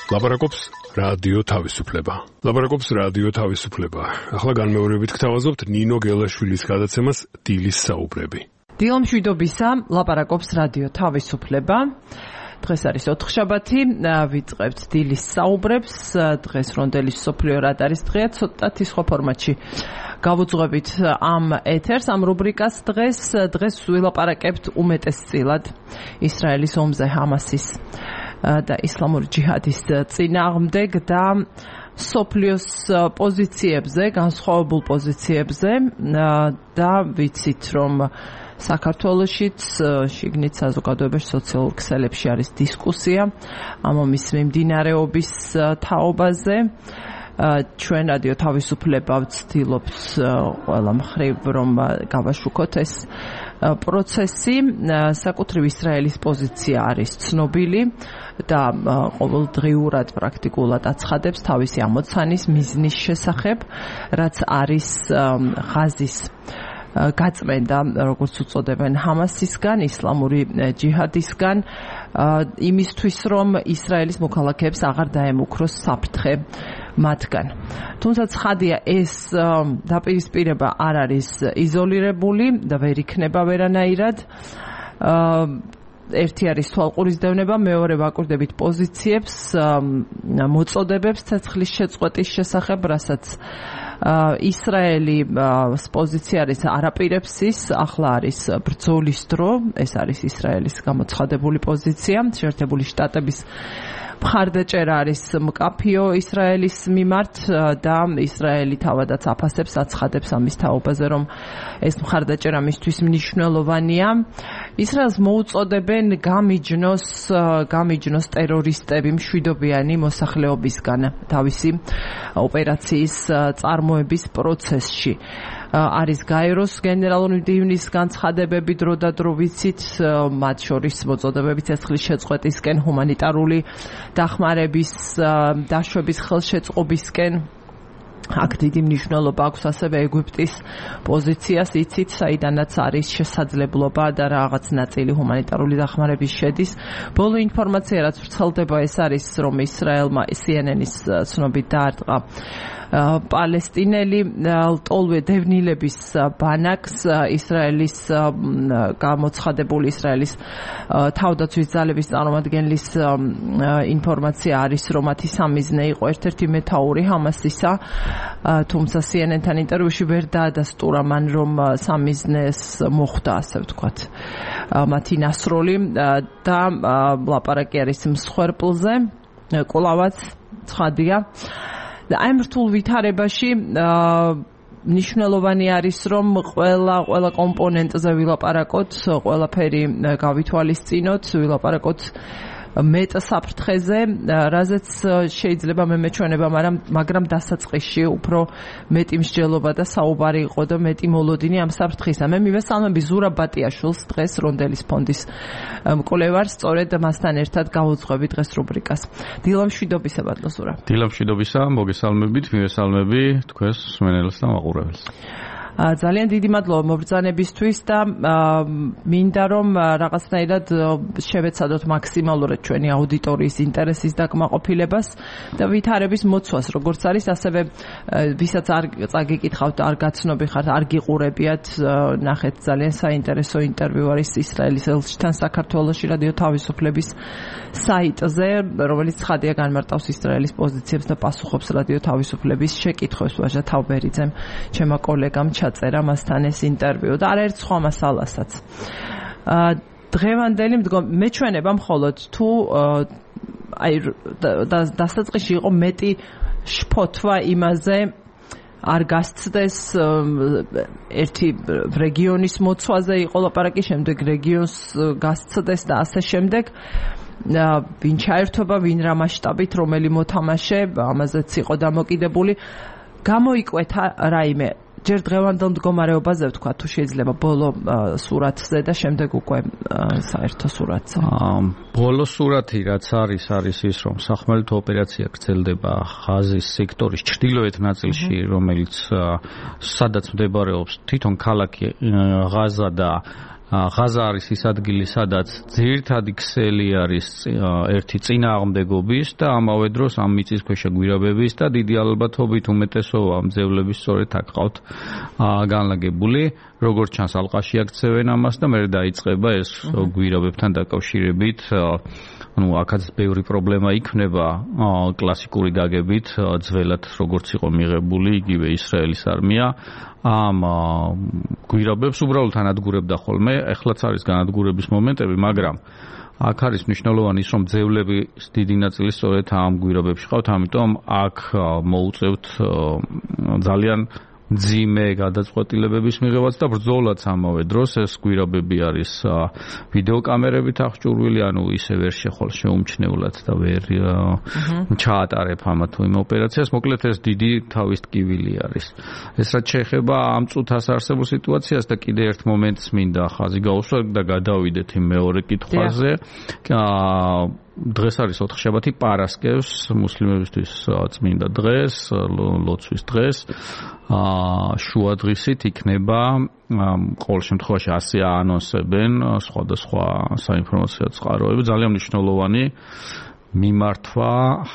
ლაპარაკობს რადიო თავისუფლება. ლაპარაკობს რადიო თავისუფლება. ახლა განმეორებით გთავაზობთ ნინო გელაშვილის გადაცემას დილის საუბრები. დილამშვიდობისა, ლაპარაკობს რადიო თავისუფლება. დღეს არის ოთხშაბათი, ვიწყებთ დილის საუბრებს. დღეს რონდელის მსოფლიო რადარის დღეა, ცოტათი სხვა ფორმატში გავუძღვებით ამ ეთერს, ამ რუბრიკას დღეს ვილაპარაკებთ უმეტესწილად ისრაელის ომზე, ჰამასის და ისლამური ჯიჰადის წინააღმდეგ და მსოფლიოს პოზიციებზე, განსხვავებულ პოზიციებზე და ვიცით, რომ საქართველოშიც შიგნით საზოგადოებაში სოციალურ ქსელებში არის დისკუსია ამ ომის მიმდინარეობის თაობაზე. ჩვენ რადიო თავისუფლება ვცდილობთ ყველა მხრივ რომ გავაშუქოთ ეს პროცესი. საკუთრივ ისრაელის პოზიცია არის ცნობილი და ყოველდღიურად პრაქტიკულად აცხადებს თავისი ამოცანის მიზნის შესახებ, რაც არის ღაზის გაწმენდა, როგორც უწოდებენ, ჰამასისგან, ისლამური ჯიჰადისგან, იმისთვის, რომ ისრაელის მოქალაქეებს აღარ დაემუქროს საფრთხე მათგან. თუმცა ცხადია, ეს დაპირისპირება არ არის იზოლირებული და ვერ იქნება ვერანაირად. ერთი არის თვალყურისდევნება, მეორე ვაკურდებით პოზიციებს, მოწოდებებს ცეცხლის შეწყვეტის შესახებ, რასაც ისრაელის პოზიცია არის არაპირებს ის, ახლა არის ბრძოლის დრო, ეს არის ისრაელის გამოცხადებული პოზიცია, შეერთებული შტატების მხარდაჭერა არის მკაფიო ისრაელის მიმართ და ისრაელი თავადაც აფასებს, აცხადებს ამის თაობაზე, რომ ეს მხარდაჭერა მისთვის მნიშვნელოვანია. ისრაელს მოუწოდებენ გამიჯნოს ტერორისტები მშვიდობიანი მოსახლეობისგან თავისი ოპერაციის წარმოების პროცესში. არის გაეროს გენერალური მდივნის განცხადებები დრო და დრო ვიცით, მათ შორის მოწოდებები ცეცხლის შეწყვეტისკენ, ჰუმანიტარული დახმარების დაშვების ხელშეწყობისკენ. აქ დიდი მნიშვნელობა აქვს ასევე ეგვიპტის პოზიციას, იცით, საიდანაც არის შესაძლებლობა და რაღაც ნაწილი ჰუმანიტარული დახმარების შედის. ბოლო ინფორმაცია, რაც ვრცელდება, ეს არის, რომ ისრაელმა CNN-ის ცნობით დაარტყა პალესტინელი ლტოლვე დევნილების ბანაკს. ისრაელის გამოცხადებული ისრაელის თავდაცვის ძალების წარმომადგენლის ინფორმაცია არის, რომ მათი სამიზნე იყო ერთ-ერთი მეთაური ჰამასისა, თუმცა CNN-თან ინტერვიუში ვერ დაადასტურა მან, რომ სამიზნეს მოხვდა, ასე ვთქვათ, მათი ნასროლი და ლაპარაკი არის მსხვერპლზე, კვლავაც ცხადია. და ამ რთულ ვითარებაში მნიშვნელოვანი არის, რომ ყველა კომპონენტზე ვილაპარაკოთ, ყველაფერი გავითვალისწინოთ, ვილაპარაკოთ მეტ საფრთხეზე, რაზეც შეიძლება მე მეჩვენება, მაგრამ დასაწყისში უფრო მეტი მსჯელობა და საუბარი იყო და მეტი მოლოდინი ამ საფრთხისა. მე მივესალმები ზურაბ ბატიაშვილს, დღეს რონდელის ფონდის მკვლევარს, სწორედ მასთან ერთად გავუძღვები დღეს რუბრიკას. დილამშვიდობისა, ბატონო ზურაბ. დილამშვიდობისა, მოგესალმებით, მივესალმები თქვენს მსმენელს და მაყურებელს. ძალიან დიდი მადლობა მობრძანებისთვის და მინდა რომ რაღაცნაირად შევეცადოთ მაქსიმალურად ჩვენი აუდიტორიის ინტერესის დაკმაყოფილებას და ვითარების მოცვას, როგორც არის, ასევე ვისაც არ წაგიკითხავთ, არ გაცნობი ხართ, არ გიყურებიათ, ნახეთ, ძალიან საინტერესო ინტერვიუ არის ისრაელის ელჩთან საქართველოში რადიო თავისუფლების საიტზე, რომელიც ცხადია განმარტავს ისრაელის პოზიციებს და პასუხობს რადიო თავისუფლების შეკითხვებს. ვაჟა თავბერიძემ, ჩემო კოლეგამ წერა მასთან ეს ინტერვიუ და არაერთ სხვა მასალასაც. დღევანდელი მეჩვენება მხოლოდ თუ დასაწყისში იყო მეტი შფოთვა იმაზე, არ გასცდეს ერთი რეგიონის მოცვაზე იყო ლაპარაკი, შემდეგ რეგიონს გასცდეს და ასე შემდეგ. ვინ ჩაერთობა, ვინ რა მასშტაბით, რომელი მოთამაშე, ამაზეც იყო დამოკიდებული. გამოიკვეთა რაიმე ჯერ დღევანდელ მდგომარეობაზე ვთქვა, თუ შეიძლება ბოლო სურათზე და შემდეგ უკვე საერთო სურათზე. ბოლო სურათი რაც არის ის, რომ სახმელეთო ოპერაცია გრძელდება ღაზის სექტორის ჩრდილოეთ ნაწილში, რომელიც სადაც მდებარეობს თვითონ ქალაქი ღაზა და ღაზა არის ის ადგილი, სადაც ძირითადი ქსელი არის ერთი წინააღმდეგობის და ამავე დროს ამ მიწისქვეშა გვირაბების და დიდი ალბათობით უმეტესობა მძევლების სწორედ აქ ყავთ განლაგებული. როგორც ჩანს, ალყაში აქცევენ ამას და მერე დაიწყება ეს გვირაბებთან დაკავშირებით აქაც ბევრი პრობლემა იქნება კლასიკური გაგებით, ძველად როგორც იყო მიღებული იგივე ისრაელის არმია ამ გვირაბებს უბრალოდ ანადგურებდა ხოლმე, ეხლაც არის განადგურების მომენტები, მაგრამ აქ არის მნიშვნელოვანი ის, რომ ძევლების დიდი ნაწილი სწორედ ამ გვირაბებში ყავთ, ამიტომ აქ მოუწევთ ძალიან მძიმე გადაწყვეტილებების მიღებაც და ბრძოლაც ამავე დროს. ეს გვირაბები არის ვიდეოკამერებით აღჭურვილი, ანუ ისე ვერ შეხვალ შეუმჩნევლად და ვერ ჩაატარებ ამა თუ იმ ოპერაციას. მოკლედ ეს დიდი თავის ტკივილი არის. ეს რაც შეეხება ამ წუთას არსებულ სიტუაციას და კიდე ერთ მომენტს მინდა ხაზი გაუსვა და გადავიდეთ იმ მეორე კითხვაზე. დღეს არის ოთხშაბათი, პარასკევს, მუსლიმებისთვის წმინდა დღეს, ლოცვის დღეს. შუადღისით იქნება ყოველ შემთხვევაში ასე აანონსებენ სხვადასხვა საინფორმაციო წყაროები, ძალიან მნიშვნელოვანი მიმართვა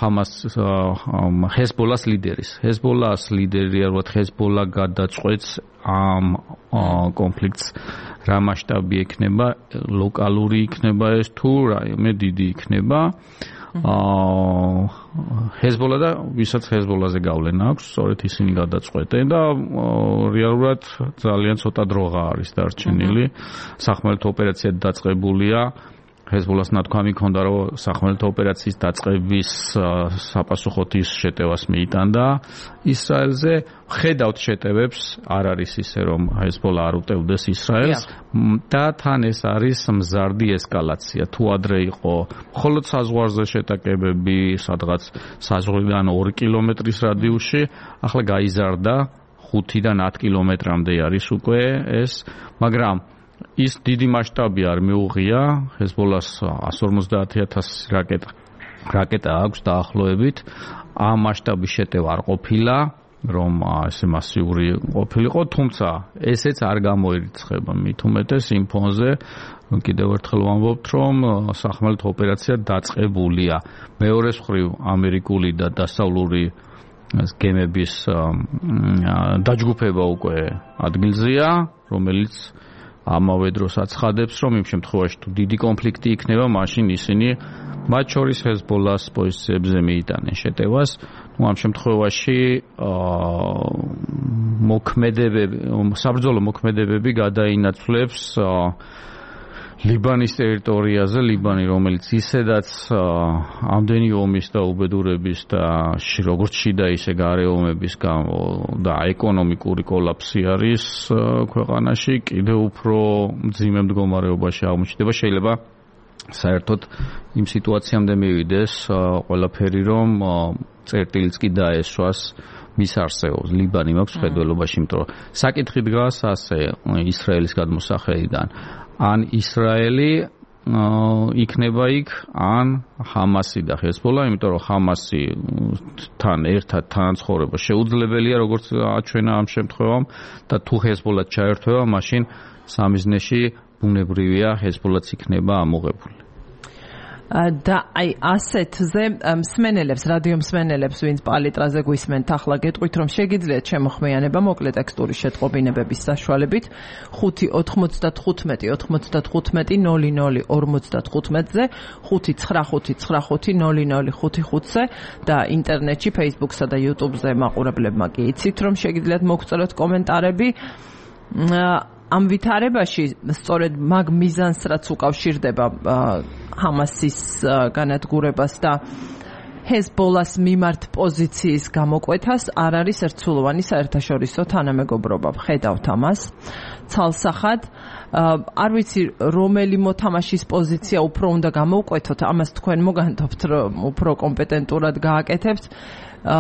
ჰეზბოლას ლიდერის. ჰეზბოლას ლიდერი არ ვარ, ჰეზბოლა გადაწყვეტს ამ კონფლიქტს რა მასშტაბი იქნება, ლოკალური იქნება ეს თუ რაიმე დიდი იქნება. ჰეზბოლა და ვისაც ჰეზბოლაზე გავლენა აქვს, სწორედ ისინი გადაწყვეტენ და რეალურად ძალიან ცოტა დროღა არის დარჩენილი. სახმელეთო ოპერაცია დაწყებულია. ჰეზბოლას ნათქვამი ჰქონდა, რომ სახმელეთო ოპერაციის დაწყების საპასუხოდ ის შეტევას მიიტანდა ისრაელზე. ხედავთ შეტევებს, არ არის ისე, რომ ჰეზბოლა არ უტევდეს ისრაელს და თან ეს არის მზარდი ესკალაცია. თუ ადრე იყო მხოლოდ საზღვარზე შეტაკებები, სადღაც საზღვრიდან 2 კილომეტრის რადიუსში, ახლა გაიზარდა 5-დან 10 კილომეტრამდე არის უკვე ეს, მაგრამ ის დიდი მასშტაბი არ მიუღია. ჰეზბოლას 150,000 რაკეტა აქვს დაახლოებით. ამ მასშტაბის შეტევა არ ყოფილა, რომ ესე მასიური ყოფილიყო, თუმცა ესეც არ გამოირიცხება მით უმეტეს იმ ფონზე. კიდევ ერთხელ ვამბობთ, რომ სახმელეთო ოპერაცია დაწყებულია. მეორე მხრივ ამერიკული და დასავლური გემების დაჯგუფება უკვე ადგილზეა, რომელიც ამავე დროს აცხადებს, რომ იმ შემთხვევაში თუ დიდი კონფლიქტი იქნება, მაშინ ისინი მათ შორის ჰეზბოლას პოზიციებზე მიიტანენ შეტევას. ამ შემთხვევაში საბრძოლო მოქმედებები გადაინაცვლებს ლიბანის ტერიტორიაზე, ლიბანი, რომელიც ისედაც ამდენი ომის და უბედურების და როგორც შიდა ისე გარე ომების გამო და ეკონომიკური კოლაფსი არის ქვეყანაში, კიდევ უფრო მძიმე მდგომარეობაში აღმოჩნდება. შეიძლება საერთოდ იმ სიტუაციამდე მივიდეს ყველაფერი, რომ წერტილიც კი დაესვას მის არსებობს. ლიბანი მაქვს ხედველობაში, იმიტომ რომ საკითხი დგას ასე ისრაელის გადმოსახედიდან. ან ისრაელი იქნება იქ, ან ჰამასი და ჰეზბოლა, იმიტომ რომ ჰამასი თან ერთად თანაცხოვრება შეუძლებელია, როგორც აჩვენა ამ შემთხვევამ და თუ ჰეზბოლა ჩაერთვება, მაშინ სამიზნეში ბუნებრივია ჰეზბოლაც იქნება ამოღებული. და აი ასეთზე მსმენელებს, რადიო მსმენელებს, ვინც პალიტრაზე გვისმენთ, ახლა გეტყვით, რომ შეგიძლიათ შემოხმიანება მოკლე ტექსტური შეტყობინებების საშუალებით 5-95-95-00-55-ზე 5-95-95-00-55-ზე და ინტერნეტში, Facebook-სა და YouTube-ზე მაყურებლებმა კი იცით, რომ შეგიძლიათ მოგწეროთ კომენტარები. ამ ვითარებაში სწორედ მაგ მიზანს, რაც უკავშირდება ჰამასის განადგურებას და ჰეზბოლას მიმართ პოზიციის გამოკვეთას, არ არის ერთსულოვანი საერთაშორისო თანამეგობრობა. ხედავთ ამას ცალსახად. არ ვიცი, რომელი მოთამაშის პოზიცია უფრო უნდა გამოვკვეთოთ, ამას თქვენ მოგანდობთ, რომ უფრო კომპეტენტურად გააკეთებთ.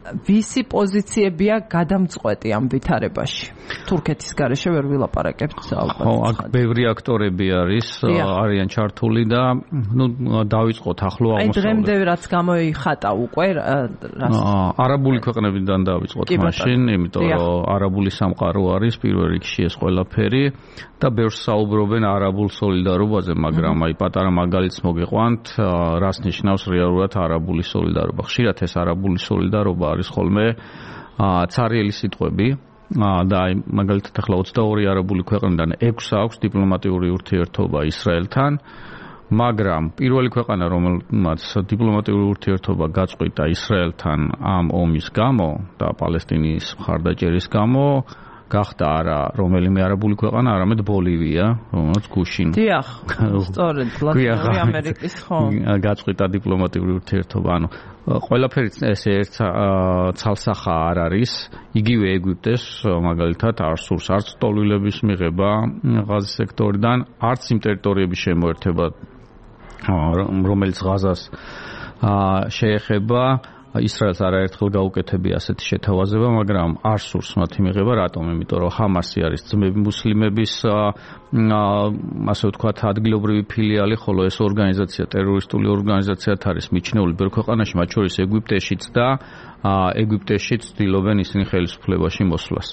ვისი პოზიციებია გადამწყვეტი ამ ვითარებაში? თურქეთის გარეშე ვერ ვილაპარაკებთ ალბათ. ხო, აქ ბევრი აქტორები არიან ჩართული და დავიწყოთ ახლო აღმოსავლეთ. აი დღემდე რაც გამოიხატა უკვე არაბული ქვეყნებიდან დავიწყოთ მაშინ, იმიტომ რომ არაბული სამყარო არის პირველ რიგში ეს ყველაფერი და ბევრს საუბრობენ არაბულ სოლიდარობაზე, მაგრამ აი პატარა მაგალითს მოგიყვანთ, რას ნიშნავს რეალურად არაბული სოლიდარობა. ხშირად ეს არაბული სოლიდარობა არის ხოლმე ცარიელი სიტყვები და აი მაგალითად ახლა 22 არაბული ქვეყნიდან 6 აქვს დიპლომატიური ურთიერთობა ისრაელთან, მაგრამ პირველი ქვეყანა რომელმაც დიპლომატიური ურთიერთობა გაწყვიტა ისრაელთან ამ ომის გამო და პალესტინის მხარდაჭერის გამო გახდა არა რომელიმე არაბული ქვეყანა, არამედ ბოლივია, რომელიც გუშინ. დიახ, სწორედ, ლათინური ამერიკის ხო. გაწყვიტა დიპლომატიური ურთიერთობა, ანუ ყველაფერი ესე ერთ ცალსახა არ არის. იგივე ეგვიპტეს მაგალითად არ სურს არც ტოლვილების მიღება ღაზის სექტორიდან, არც იმ ტერიტორიების შემოერთება, რომელიც ღაზას შეეხება. ისრაელს არაერთხელ გაუკეთებია ასეთი შეთავაზება, მაგრამ არ სურს მათი მიღება, რატომ? იმიტომ რომ ჰამასი არის ძმები მუსლიმების ასე ვთქვათ ადგილობრივი ფილიალი, ხოლო ეს ორგანიზაცია ტერორისტული ორგანიზაციად არის მიჩნეული ბევრ ქვეყანაში, მათ შორის ეგვიპტეშიც და ეგვიპტეშიც ცდილობენ ისინი ხელისუფლებაში მოსვლას.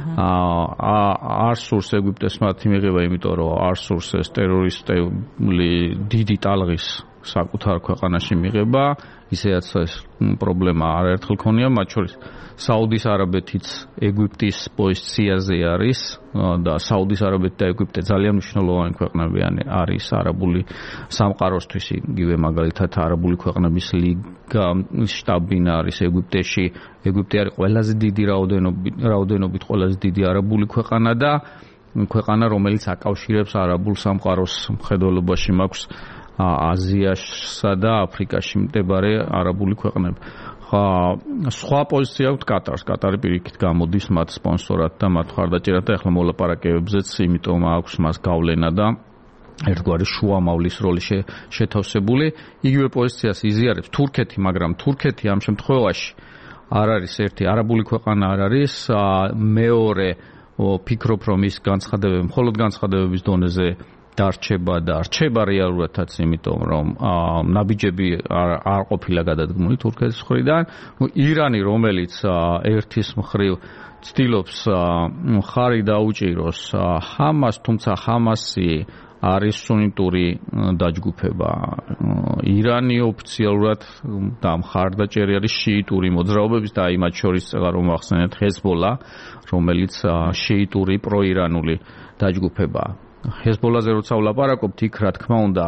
არ სურს ეგვიპტეს მათი მიღება, იმიტომ რომ არ სურს ეს ტერორისტული დიდი ტალღის საკუთარ ქვეყანაში მიღება, ისედაც ეს პრობლემა არაერთხელ ქონია, მათ შორის საუდის არაბეთიც ეგვიპტის პოზიციაზე არის და საუდის არაბეთი და ეგვიპტე ძალიან მნიშვნელოვანი ქვეყნები არის არაბული სამყაროსთვის, იგივე მაგალითად არაბული ქვეყნების ლიგა შტაბ-ბინა არის ეგვიპტეში. ეგვიპტე არის ყველაზე დიდი რაოდენობით ყველაზე დიდი არაბული ქვეყანა და ქვეყანა, რომელიც აკავშირებს არაბულ სამყაროს მხედველობაში მაქვს აზიასა და აფრიკაში მდებარე არაბული ქვეყნები. სხვა პოზიცია აქვს კატარს. კატარი პირიქით გამოდის მათ სპონსორად და მათ მხარდაჭერად და ახლა მოლაპარაკებებზეც, იმიტომ აქვს მას გავლენა და ერთგვარი შუამავლის როლი შეთავსებული. იგივე პოზიციას იზიარებს თურქეთი, მაგრამ თურქეთი ამ შემთხვევაში არ არის ერთი არაბული ქვეყანა არ არის, მეორე ფიქრობ რომ ის განცხადებები მხოლოდ განცხადებების დონეზე დარჩება და რჩება რეალურადაც, იმიტომ რომ ნაბიჯები არ ყოფილა გადადგმული თურქეთის მხრიდან. ირანი, რომელიც ერთის მხრივ ცდილობს მხარი დაუჭიროს ჰამას, თუმცა ჰამასი არის სუნიტური დაჯგუფება. ირანი ოფიციალურად და მხარდაჭერი არის შიიტური მოძრაობების და იმათ შორის რომ ახსენეთ ჰეზბოლა, რომელიც შიიტური პროირანული დაჯგუფებაა. ჰეზბოლაზე როცა ვლაპარაკობთ, იქ რა თქმა უნდა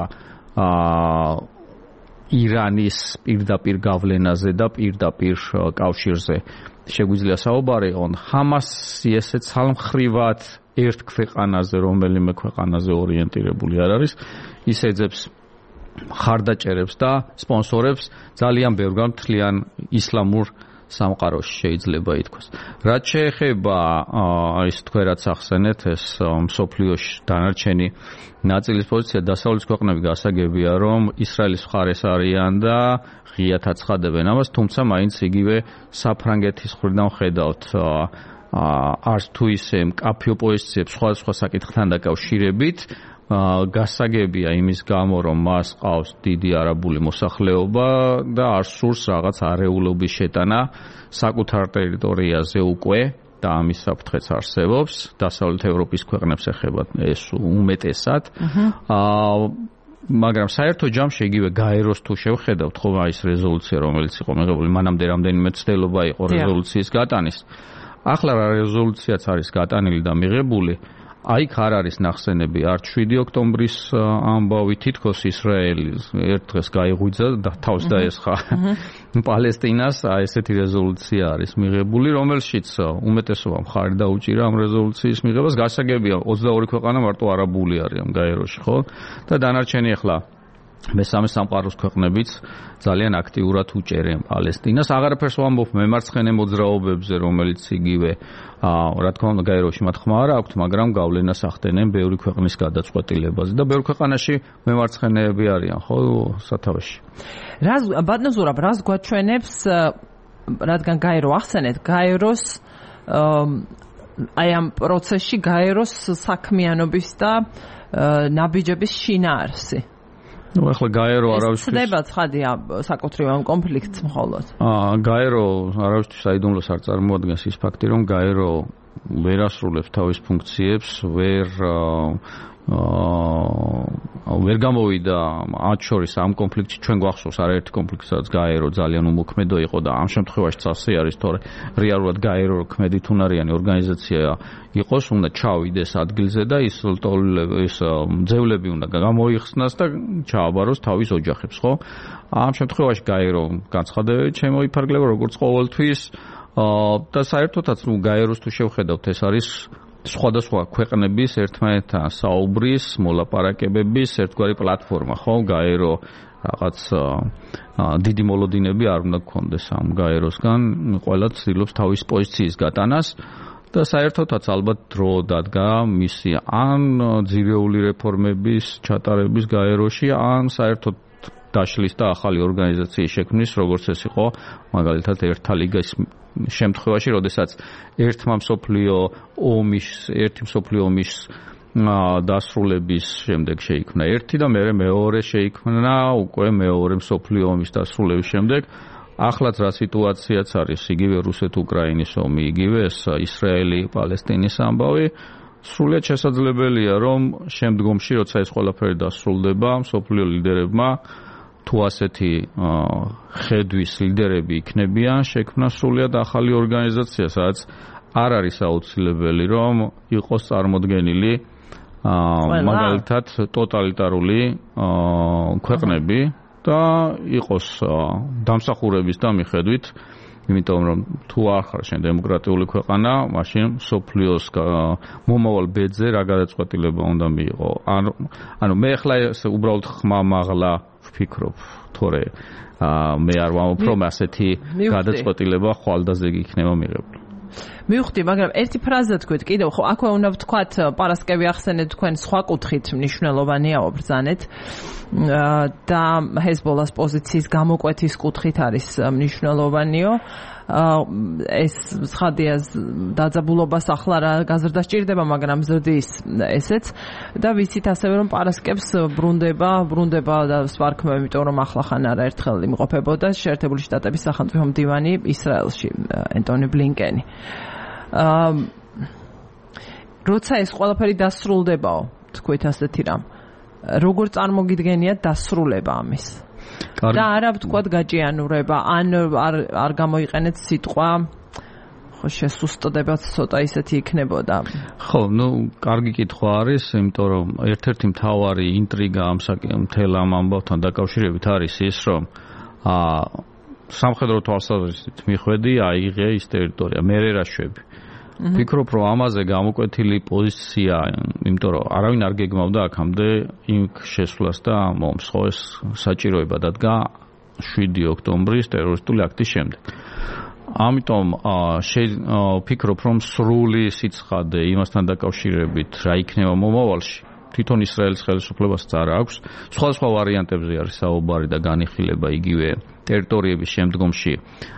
ირანის პირდაპირ გავლენაზე და პირდაპირ კავშირზე შეგვიძლია საუბარი იყო. ჰამასი ესე ცალმხრივად ერთ ქვეყანაზე, რომელიმე ქვეყანაზე ორიენტირებული არ არის, ის ეძებს მხარდაჭერებს და სპონსორებს ძალიან ბევრგან მთლიან ისლამურ სამყაროში შეიძლება ითქვას. რაც შეეხება ის თქვენაც ახსენეთ, ეს მსოფლიოში დანარჩენი ნაწილის პოზიცია, დასავლეთის ქვეყნები გასაგებია, რომ ისრაელის მხარეს არიან და ღიად აცხადებენ ამას, თუმცა მაინც იგივე საფრანგეთის მხრიდან ხედავთ არც თუ ისე მკაფიო პოზიციებს სხვადასხვა საკითხთან დაკავშირებით, გასაგებია იმის გამო, რომ მას ყავს დიდი არაბული მოსახლეობა და არ სურს რაღაც არეულობის შეტანა საკუთარ ტერიტორიაზე უკვე და ამის საფრთხეც არსებობს. დასავლეთ ევროპის ქვეყნებს ეხება ეს უმეტესად. მაგრამ საერთო ჯამში იგივე გაეროს თუ შევხედავთ, ხო ის რეზოლუცია, რომელიც იყო მიღებული, მანამდე რამდენიმე ცდელობა იყო რეზოლუციის გატანის. ახლა რა რეზოლუციაც არის გატანილი და მიღებული, აიქ არ არის ნახსენები არც 7 ოქტომბრის ამბავი, თითქოს ისრაელი ერთ დღეს გაიღვიძა და თავს დაესხა პალესტინას, ესეთი რეზოლუცია არის მიღებული, რომელშიც უმეტესობა მხარი დაუჭირა ამ რეზოლუციის მიღებას. გასაგებია 22 ქვეყანა მარტო არაბული არიან გაეროში, ხო? და დანარჩენი ახლა მესამე სამყაროს ქვეყნებიც ძალიან აქტიურად უჭერენ პალესტინას. აღარაფერს ვამბობ მემარცხენე მოძრაობებზე, რომელიც იგივე რა თქმა უნდა გაეროში მათ ხმა არ აქვთ, მაგრამ გავლენას ახდენენ ბევრი ქვეყნის გადაწყვეტილებაზე და ბევრ ქვეყანაში მემარცხენეები არიან, ხო, სათავეში. ბატონო ზურაბ, რას გვაჩვენებს რადგან გაერო ახსენეთ, გაეროს აი ამ პროცესში გაეროს საქმიანობის და ნაბიჯების შინაარსი. ნუ ახლა გაერო არავისთვის ხდება ცხადია საკუთრივ ამ კონფლიქტს მხოლოდ. გაერო არავისთვის საიდუმლოს არ წარმოადგენს ის ფაქტი, რომ გაერო ვერ ასრულებს თავის ფუნქციებს, ვერ გამოვიდა მათ შორის ამ კონფლიქტში. ჩვენ გვახსოვს არაერთი კონფლიქტი, სადაც გაერო ძალიან უმოქმედო იყო და ამ შემთხვევაში წასი არის, თორე რეალურად გაერო ქმედითუნარიანი ორგანიზაცია იყოს, უნდა ჩავიდეს ადგილზე და ის ძევლები უნდა გამოიხსნას და ჩააბაროს თავის ოჯახებს, ხო? ამ შემთხვევაში გაერო განცხადებებით შემოიფარგლება როგორც ყოველთვის და საერთოდაც გაეროს თუ შევხედავთ, ეს არის სხვადასხვა ქვეყნების ერთმანეთთან საუბრის, მოლაპარაკებების ერთგვარი პლატფორმა, ხო? გაერო რაღაც დიდი მოლოდინები არ უნდა გქონდეს ამ გაეროსგან, ყველა ცდილობს თავის პოზიციის გატანას და საერთოდაც ალბათ დრო დადგა მისი ან ძირეული რეფორმების ჩატარების გაეროში, ან საერთოდ დაშლის და ახალი ორგანიზაციის შექმნის, როგორც ეს იყო მაგალითად ერთა ლიგის შემთხვევაში, როდესაც ერთი მსოფლიო ომის დასრულების შემდეგ შეიქმნა ერთი და მერე მეორე შეიქმნა უკვე მეორე მსოფლიო ომის დასრულების შემდეგ. ახლაც რა სიტუაციაც არის, იგივე რუსეთ-უკრაინის ომი, იგივე ეს ისრაელი-პალესტინის ამბავი, სრულიად შესაძლებელია, რომ შემდგომში, როცა ეს ყველაფერი დასრულდება, მსოფლიო ლიდერებმა თუ ასეთი ხედვის ლიდერები იქნებიან, შექმნა სრულიად ახალი ორგანიზაცია, სადაც არ არის აუცილებელი, რომ იყოს წარმოდგენილი მაგალითად ტოტალიტარული ქვეყნები და იყოს დამსახურების და მიხედვით, იმიტომ რომ თუ არ ხარ შენ დემოკრატიული ქვეყანა, მაშინ მსოფლიოს მომავალ ბედზე რა გადაწყვეტილება უნდა მიიღო. ანუ მე ახლა უბრალოდ ხმამაღლა ვფიქრობ, თორე მე არ ვამბობ, რომ ასეთი გადაწყვეტილება ხვალდაზე იქნება მიღებული. მივხვდი, მაგრამ ერთი ფრაზა თქვით კიდევ, ხო, აქვე უნდა ვთქვათ, პარასკევი ახსენეთ თქვენ სხვა კუთხით მნიშვნელოვანია ვაბრძანეთ და ჰეზბოლას პოზიციის გამოკვეთის კუთხით არის მნიშვნელოვანიო. ეს ცხადია დაძაბულობას ახლა რა გაზრდა სჭირდება, მაგრამ ზრდის ესეც და ვიცით ასევე რომ პარასკევს ბრუნდება და სვარქმა, იმიტომ რომ ახლახან არაერთხელ იმყოფებოდა შეერთებული შტატების სახელმწიფო მდივანი ისრაელში ენტონი ბლინკენი. როცა ეს ყველაფერი დასრულდებაო, თქვით ასეთი რამ, როგორ წარმოგიდგენიათ დასრულება ამის? და არა ვთქვათ გაჭიანურება, ან არ გამოიყენეთ სიტყვა, ხო შესუსტდებათ ცოტა ისეთი იქნებოდა. ხო, კარგი კითხვა არის, იმიტომ რომ ერთ-ერთი მთავარი ინტრიგა ამ მთელ ამ ამბავთან დაკავშირებით არის ის, რომ სამხედრო თვალსაზრისით მიხვედი აიღე ის ტერიტორია, მერე რა შვები. ვფიქრობ, რომ ამაზე გამოკვეთილი პოზიცია, იმიტომ რომ არავინ არ გეგმავდა აქამდე იმ შესვლას და მომს, ხო, ეს საჭიროება დადგა 7 ოქტომბრის ტერორისტული აქტის შემდეგ. ამიტომ ვფიქრობ, რომ სრული სიცხადე იმასთან დაკავშირებით რა იქნება მომავალში, თვითონ ისრაელის ხელისუფლებას არ აქვს. სხვადასხვა ვარიანტებზე არის საუბარი და განიხილება, იგივე ტერიტორიების შემდგომში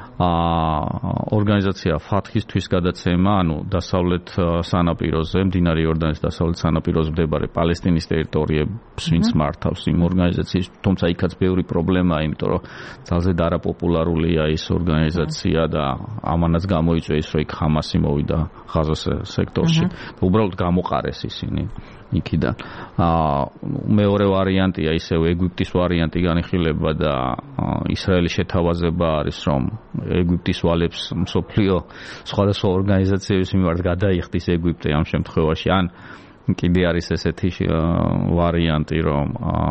ორგანიზაცია ფათხისთვის გადაცემა, ანუ დასავლეთ სანაპიროზე, მდინარე იორდანის დასავლეთ სანაპიროზე მდებარე პალესტინის ტერიტორიებს, ვინც მართავს იმ ორგანიზაციის, თუმცა იქაც ბევრი პრობლემაა, იმიტომ რომ ძალზედ არაპოპულარულია ის ორგანიზაცია და ამანაც გამოიწვია ის, რომ იქ ჰამასი მოვიდა ღაზას სექტორში. უბრალოდ გამოყარეს ისინი იქიდან. მეორე ვარიანტია ისევ ეგვიპტის ვარიანტი განიხილება და ისრაელის შეთავაზება არის, რომ ეგვიპტის ვალებს მსოფლიო სხვადასხვა ორგანიზაციების მიმართ გადაიხდის ეგვიპტე ამ შემთხვევაში, ან კიდე არის ესეთი ვარიანტი, რომ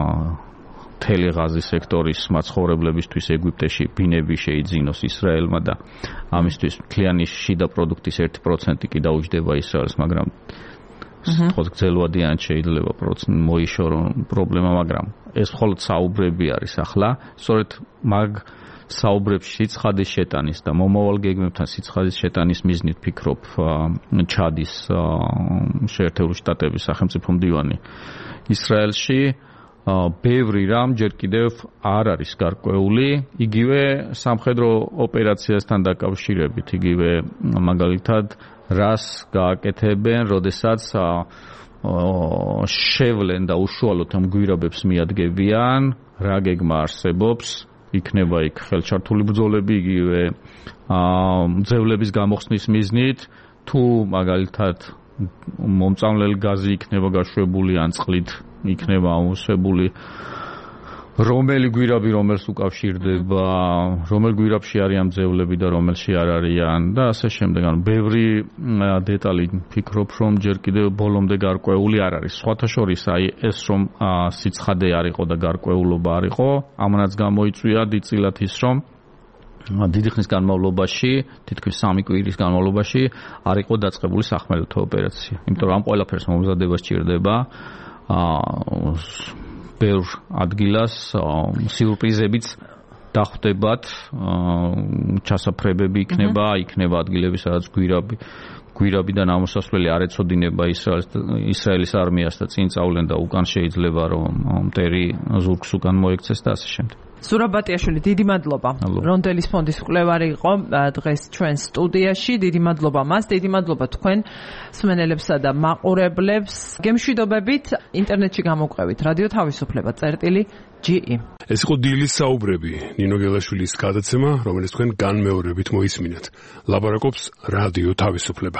მთელი ღაზის სექტორის მაცხოვრებლებისთვის ეგვიპტეში ბინები შეიძინოს ისრაელმა და ამისთვის მთლიანი შიდა პროდუქტის 1% კი დაუჯდება ისრაელს, მაგრამ თქოს გრძელვადიანად შეიძლება მოიშორო პრობლემა, მაგრამ ეს მხოლოდ საუბრები არის ახლა. სწორედ მაგ საუბრებში სიცხადის შეტანის და მომავალ გეგმებთან სიცხადის შეტანის მიზნით ვფიქრობ, ჩადის შეერთებული შტატების სახელმწიფო მდივანი ისრაელში ბევრი რამ ჯერ კიდევ არ არის გარკვეული, იგივე სამხედრო ოპერაციასთან დაკავშირებით, იგივე მაგალითად რას გააკეთებენ, როდესაც შევლენ და უშუალოდ ამ გვირაბებს მიადგებიან, რა გეგმა არსებობს, იქნება იქ ხელჩართული ბრძოლები, იგივე მძევლების გამოხსნის მიზნით, თუ მაგალითად მომწამლელი გაზი იქნება გაშვებული ან წყლით იქნება ამოსებული, რომელი გვირაბი რომელს უკავშირდება, რომელ გვირაბში არიან მძევლები და რომელში არ არიან და ასე შემდეგ. ანუ ბევრი დეტალი ფიქრობ, რომ ჯერ კიდევ ბოლომდე გარკვეული არ არის. სხვათა შორის აი ეს რომ სიცხადე არ იყო და გარკვეულობა არ იყო, ამანაც გამოიწვია დიდწილად ის, რომ დიდი ხნის განმავლობაში, თითქმის 3 კვირის განმავლობაში არ იყო დაწყებული სახმელეთო ოპერაცია. იმიტომ რომ ამ ყველაფერს მომზადება სჭირდება ბევრ ადგილას სიურპრიზებიც დახვდებათ, ჩასაფრებები იქნება ადგილები, სადაც გვირაბიდან ამოსასვლელი არ ეწოდინება ისრაელის არმიას და წინ წავლენ და უკან შეიძლება რომ მტერი ზურგს უკან მოექცეს და ასე შემდეგ. სურაბ ბატიაშვილი, დიდი მადლობა. რონდელის ფონდის მკვლევარი იყო დღეს ჩვენ სტუდიაში. დიდი მადლობა მას, დიდი მადლობა თქვენ მსმენელებსა და მაყურებლებს. გემშვიდობებით, ინტერნეტში გამოვყევით რადიო თავისუფლება წერტილი.ge. ეს იყო დილის საუბრები, ნინო გელაშვილის გადაცემა, რომელიც თქვენ განმეორებით მოისმინეთ. ლაპარაკობს რადიო თავისუფლება.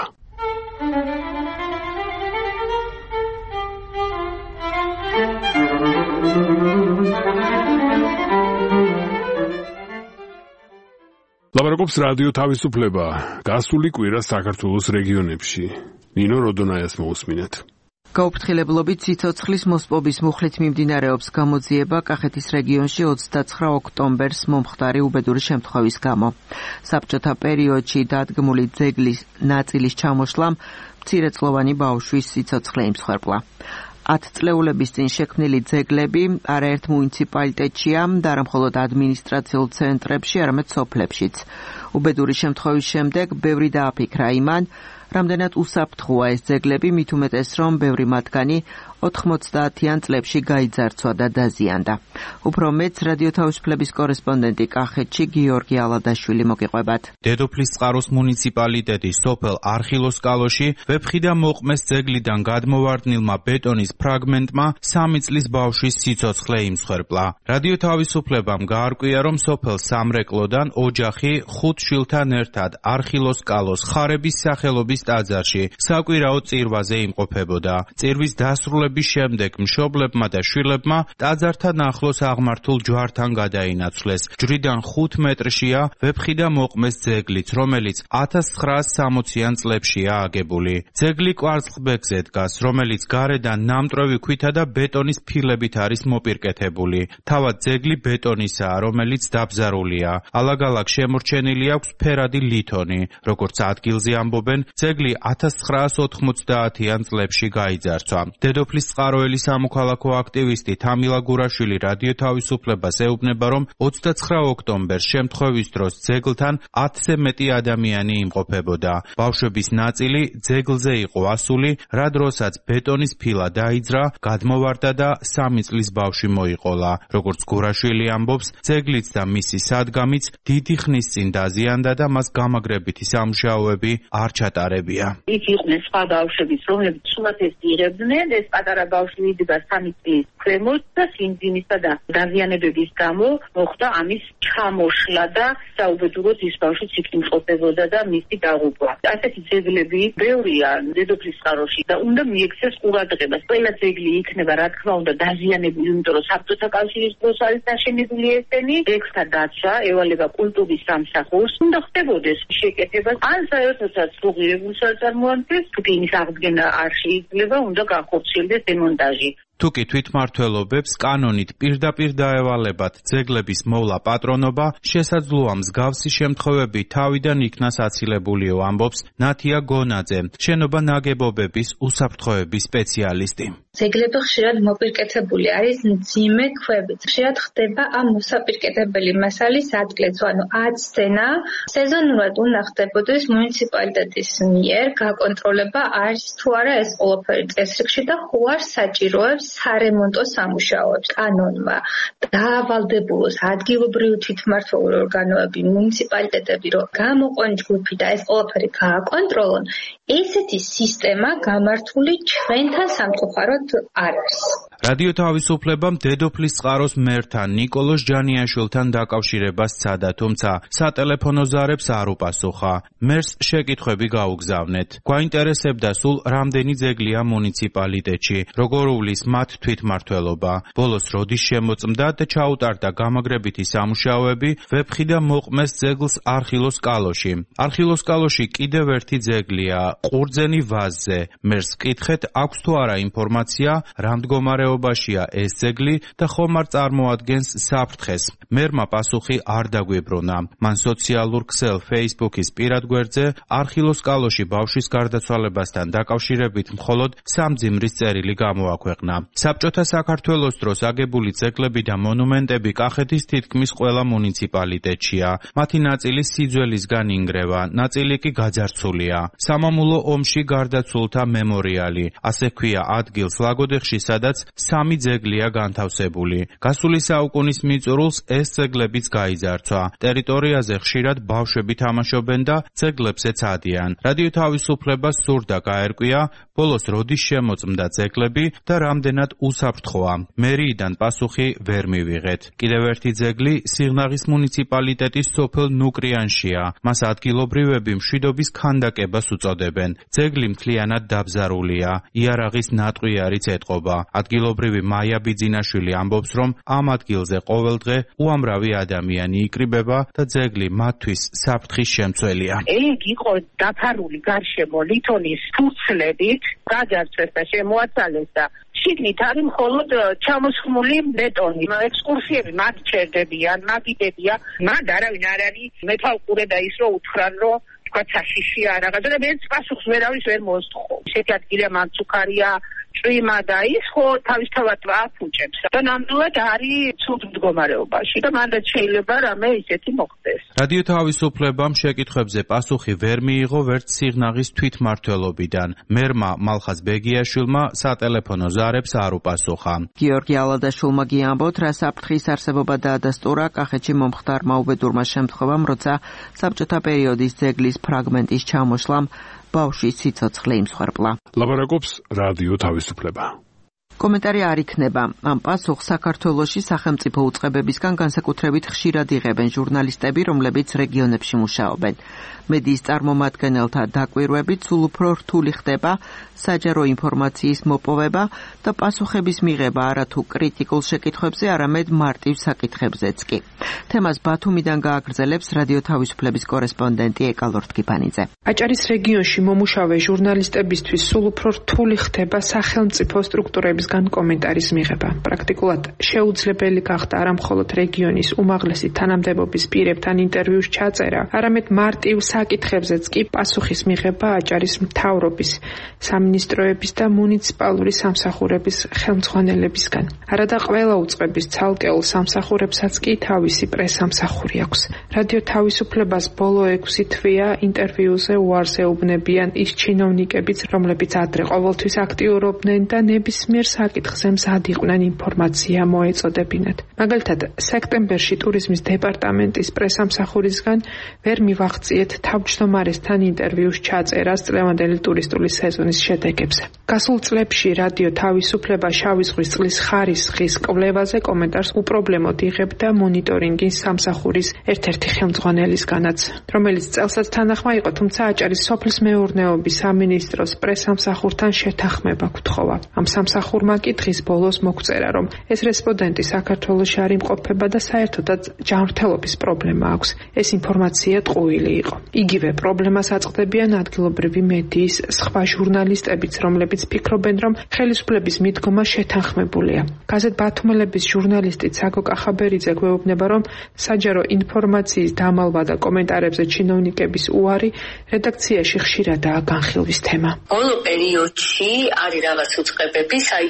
ლაპარაკობს რადიო თავისუფლება. გასული კვირა საქართველოს რეგიონებში. ნინო როდონაიას მოусმინეთ. გაუფრთხილებლობით ციცოცხლის მოსპობის მუხლით მიმდინარეობს გამოძიება კახეთის რეგიონში 29 ოქტომბერს მომხდარი უბედური შემთხვევის გამო. საბჭოთა პერიოდში დადგმული ძეგლის ნაწილის ჩამოშლამ მცირეწლოვანი ბავშვის სიცოცხლე იმსხვერპლა. 10 წლეულების წინ შექმნილი ძეგლები არაერთ მუნიციპალიტეტშია და არა მხოლოდ ადმინისტრაციულ ცენტრებში, არამედ სოფლებშიც. უბედური შემთხვევის შემდეგ ბევრი დააფიქრა იმან, რამდენად უსაფრთხოა ეს ძეგლები, მით უმეტეს რომ ბევრი მათგანი 90-იან წლებში გაიძარცვა და დაზიანდა. უფრო მეც რადიო თავისუფლების კორესპონდენტი კახეთში გიორგი ალადაშვილი მოგიყვებათ. დედოფლის წყაროს მუნიციპალიტეტის სოფელ არხილოს კალოში ვეფხიდა მოყმეს ძეგლიდან გადმოვარდნილმა ბეტონის ფრაგმენტმა 3 წლის ბავშვის სიცოცხლე იმსხვერპლა. რადიო თავისუფლებამ გაარკვია, რომ სოფელ სამრეკლოდან ოჯახი 5 შვილთან ერთად არხილოს კალოს ხარების სახელობის ტაძარში საკვირაო წირვაზე იმყოფებოდა. წირვის დასრულების შემდეგ მშობლებმა და შვილებმა ტაძართან ახლოს აღმართულ ჯვართან გადაინაცვლეს. ჯვრიდან 5 მეტრშია ვეფხიდა მოყმეს ძეგლიც, რომელიც 1960-იან წლებშია აგებული. ძეგლი კვარცხლბეკზე დგას, რომელიც გარედან ნამტვრევი ქვითა და ბეტონის ფილებით არის მოპირკეთებული. თავად ძეგლი ბეტონისაა, რომელიც დაბზარულია. ალაგ-ალაგ შემორჩენილი აქვს ფერადი ლითონი. როგორც ადგილზე ამბობენ, ძეგლი 1990-იან წლებში გაიძარცვა. დედოფლის წყაროელი სამოქალაქო აქტივისტი თამილა გურაშვილი რადიო თავისუფლებას ეუბნება, რომ 29 ოქტომბერს შემთხვევის დროს ძეგლთან 10-ზე მეტი ადამიანი იმყოფებოდა. ბავშვების ნაწილი ძეგლზე იყო ასული, რა დროსაც ბეტონის ფილა დაიძრა, გადმოვარდა და 3 წლის ბავშვი მოიყოლა. როგორც გურაშვილი ამბობს, ძეგლიც და მისი სადგამიც დიდი ხნის წინ დაზიანდა და მას გამაგრებითი სამუშაოები არ ჩატარებია. იქ იყვნენ სხვა ბავშვებიც, რომლებიც სულაც ეს იღებდნენ, ეს პატარა ბავშვი იდგა 3 წლის ქვემოთ და სიმძიმისა და დაზიანებების გამო მოხდა ამის ჩამოშლა და საუბედუროდ ის ბავშვიც იქ იმყოფებოდა და მისი დაღუპვა. ასეთი ძეგლები ბევრია დედოფლის წყაროში და უნდა მიექცეს ყურადღებას. ყველა ძეგლი იქნება რა თქმა უნდა დაზიანებული, იმიტომ რომ საბჭოთა კავშირის დროს არის დაშენებული ესენი, ექსთა დაცვა, ევალება კულტურის სამსახურს, უნდა ხდებოდეს შეკეთება. ან საერთოდაც უღირებულ საწარმოადგენს, თუ იმის აღდგენა არ შეიძლება, უნდა განხორციელდეს დემონტაჟი. თუკი თვითმმართველობებს კანონით პირდაპირ დაევალებათ ძეგლების მოვლა პატრონობა, შესაძლოა მსგავსი შემთხვევები თავიდან იქნას აცილებულიო, ამბობს ნათია გონაძე, შენობა ნაგებობების უსაფრთხოების სპეციალისტი. ძეგლები ხშირად მოპირკეთებული არის მძიმე ქვებით. ხშირად ხდება ამ მოსაპირკეთებელი მასალის ადგილიც, ანუ აცდენა. სეზონურად უნდა ხდებოდეს მუნიციპალიტეტის მიერ გაკონტროლება, არის თუ არა ეს ყველაფერი წესრიგში და ხო არ საჭიროებს სარემონტო სამუშაოებს კანონმა დაავალდებულოს ადგილობრივი თვითმმართველი ორგანოები, მუნიციპალიტეტები, რომ გამოყვან ჯგუფი და ეს ყველაფერი გააკონტროლონ, ესეთი სისტემა გამართული ჩვენთან სამწუხაროდ არ არის. რადიო თავისუფლებამ დედოფლის წყაროს მერთან ნიკოლოზ ჯანიაშვილთან დაკავშირებას სცადა, თუმცა სატელეფონო ზარებს არ უპასუხა. მერს შეკითხვები გაუგზავნეთ. გვაინტერესებდა სულ რამდენი ძეგლია მუნიციპალიტეტში, როგორ უვლის მათ თვითმმართველობა. ბოლოს როდის შემოწმდა და ჩაუტარდა გამაგრებითი სამუშაოები ვეფხიდა მოყმეს ძეგლს არხილოს კალოში. არხილოს კალოში კიდევ ერთი ძეგლია ყურძენი ვაზზე. მერს ვკითხეთ, აქვს თუ არა ინფორმაცია, რა მდგომარეობაშია ეს ძეგლი და ხომ არ წარმოადგენს საფრთხეს. მერმა პასუხი არ დაგვიბრუნა. მან სოციალურ ქსელ Facebook-ის პირად გვერდზე არხილოს კალოში ბავშვის გარდაცვალებასთან დაკავშირებით მხოლოდ სამძიმრის წერილი გამოაქვეყნა. საბჭოთა საქართველოს დროს აგებული ძეგლები და მონუმენტები კახეთის თითქმის ყველა მუნიციპალიტეტშია. მათი ნაწილი სიძველისგან ინგრევა, ნაწილი კი გაძარცულია. სამამულო ომში გარდაცულთა მემორიალი, ასე ქვია ადგილს ლაგოდეხში, სადაც 3 ძეგლია განთავსებული. გასული საუკუნის მიწურულს ეს ძეგლებიც გაიძარცვა. ტერიტორიაზე ხშირად ბავშვები თამაშობენ და ძეგლებსაც ადიან. რადიო თავისუფლებას სურდა გაერკვია, ბოლოს როდის შემოწმდა ძეგლები და რამდენად უსაფრთხოა. მერიიდან პასუხი ვერ მივიღეთ. კიდევ ერთი ძეგლი სიღნაღის მუნიციპალიტეტის სოფელ ნუკრიანშია. მას ადგილობრივები მშვიდობის ქანდაკებას უწოდებენ. ძეგლი მთლიანად დაბზარულია. იარაღის ნატყვიარიც ეტყობა. ადგილობრივი მაია ბიძინაშვილი ამბობს, რომ ამ ადგილზე ყოველდღე უამრავი ადამიანი იკრიბება და ძეგლი მათთვის საფრთხის შემცველია. ეგ იყო დაფარული გარშემო ლითონის ფურცლებით, გაძარცვეს და შემოაცალეს და შიგნით არის მხოლოდ ჩამოსხმული ბეტონი. ექსკურსიები მათ ჩერდებიან, მაგიდებია, მათ არავინ არ არის მეთვალყურე და ის რომ უთხრან, რომ თქვა საშიშია რაღაცა და მეც პასუხს ვერავის ვერ მოსთხოვ. ესეთი ადგილია მანცუქარია, წვიმა და ის ხო თავისთავად აფუჭებს და ნამდვილად არის ცუდ მდგომარეობაში და მანდაც შეიძლება რამე ისეთი მოხდეს. რადიო თავისუფლებამ შეკითხვებზე პასუხი ვერ მიიღო ვერც სიღნაღის თვითმმართველობიდან. მერმა მალხაზ ბეგიაშვილმა სატელეფონო ზარებს არ უპასუხა. გიორგი ალადაშვილმა გიამბოთ, რა საფრთხის არსებობა დაადასტურა კახეთში მომხდარმა უბედურმა შემთხვევამ, როცა საბჭოთა პერიოდის ძეგლის ფრაგმენტის ჩამოშლამ ბავშვის სიცოცხლე იმსხვერპლა. ლაპარაკობს რადიო თავისუფლება. კომენტარი არ იქნება. ამ პასუხს საქართველოში სახელმწიფო უწყებებისგან განსაკუთრებით ხშირად იღებენ ჟურნალისტები, რომლებიც რეგიონებში მუშაობენ. მედიის წარმომადგენელთა დაკვირვებით სულ უფრო რთული ხდება საჯარო ინფორმაციის მოპოვება და პასუხების მიღება არათუ კრიტიკულ შეკითხვებზე, არამედ მარტივ საკითხებზეც კი. თემას ბათუმიდან გააგრძელებს რადიო თავისუფლების კორესპონდენტი ეკალორ თქიფანიძე. აჭარის რეგიონში მომუშავე ჟურნალისტებისთვის სულ უფრო რთული ხდება სახელმწიფო სტრუქტურებისგან კომენტარის მიღება. პრაქტიკულად შეუძლებელი გახდა არა მხოლოდ რეგიონის უმაღლესი თანამდებობის პირებთან ინტერვიუს ჩაწერა, არამედ მარტივ საკითხებზეც კი პასუხის მიღება აჭარის მთავრობის, სამინისტროების და მუნიციპალური სამსახურების ხელმძღვანელებისგან. არადა ყველა უწყების ცალკეულ სამსახურებსაც კი თავისი პრესამსახური აქვს. რადიო თავისუფლებას ბოლო 6 თვეა ინტერვიუზე უარს ეუბნებიან ის ჩინოვნიკებიც, რომლებიც ადრე ყოველთვის აქტიურობდნენ და ნებისმიერ საკითხზე მზად იყვნენ ინფორმაცია მოეწოდებინათ. მაგალითად, სექტემბერში ტურიზმის დეპარტამენტის პრესამსახურისგან ვერ მივაღწიეთ თავმჯდომარესთან ინტერვიუს ჩაწერას წლევანდელი ტურისტული სეზონის შედეგებზე. გასულ წლებში რადიო თავისუფლება შავი ზღვის წყლის ხარისხის კვლევაზე კომენტარს უპრობლემოდ იღებდა მონიტორინგის სამსახურის ერთ-ერთი ხელმძღვანელისგანაც, რომელიც წელსაც თანახმა იყო, თუმცა აჭარის სოფლის მეურნეობის სამინისტროს პრესამსახურთან შეთანხმება გთხოვა. ამ სამსახურმა კი დღის ბოლოს მოგწერა, რომ ეს რესპონდენტი საქართველოში არ იმყოფება და საერთოდაც ჯანმრთელობის პრობლემა აქვს. ეს ინფორმაცია ტყუილი იყო. იგივე პრობლემას აწყდებიან ადგილობრივი მედიის სხვა ჟურნალისტებიც, რომლებიც ფიქრობენ, რომ ხელისუფლების მიდგომა შეთანხმებულია. გაზეთ ბათუმელების ჟურნალისტი ცაგო კახაბერიძე გვეუბნება, რომ საჯარო ინფორმაციის დამალვა და კომენტარებზე ჩინოვნიკების უარი რედაქციაში ხშირადაა განხილვის თემა. ბოლო პერიოდში არის რაღაც უწყებები, საიდანაც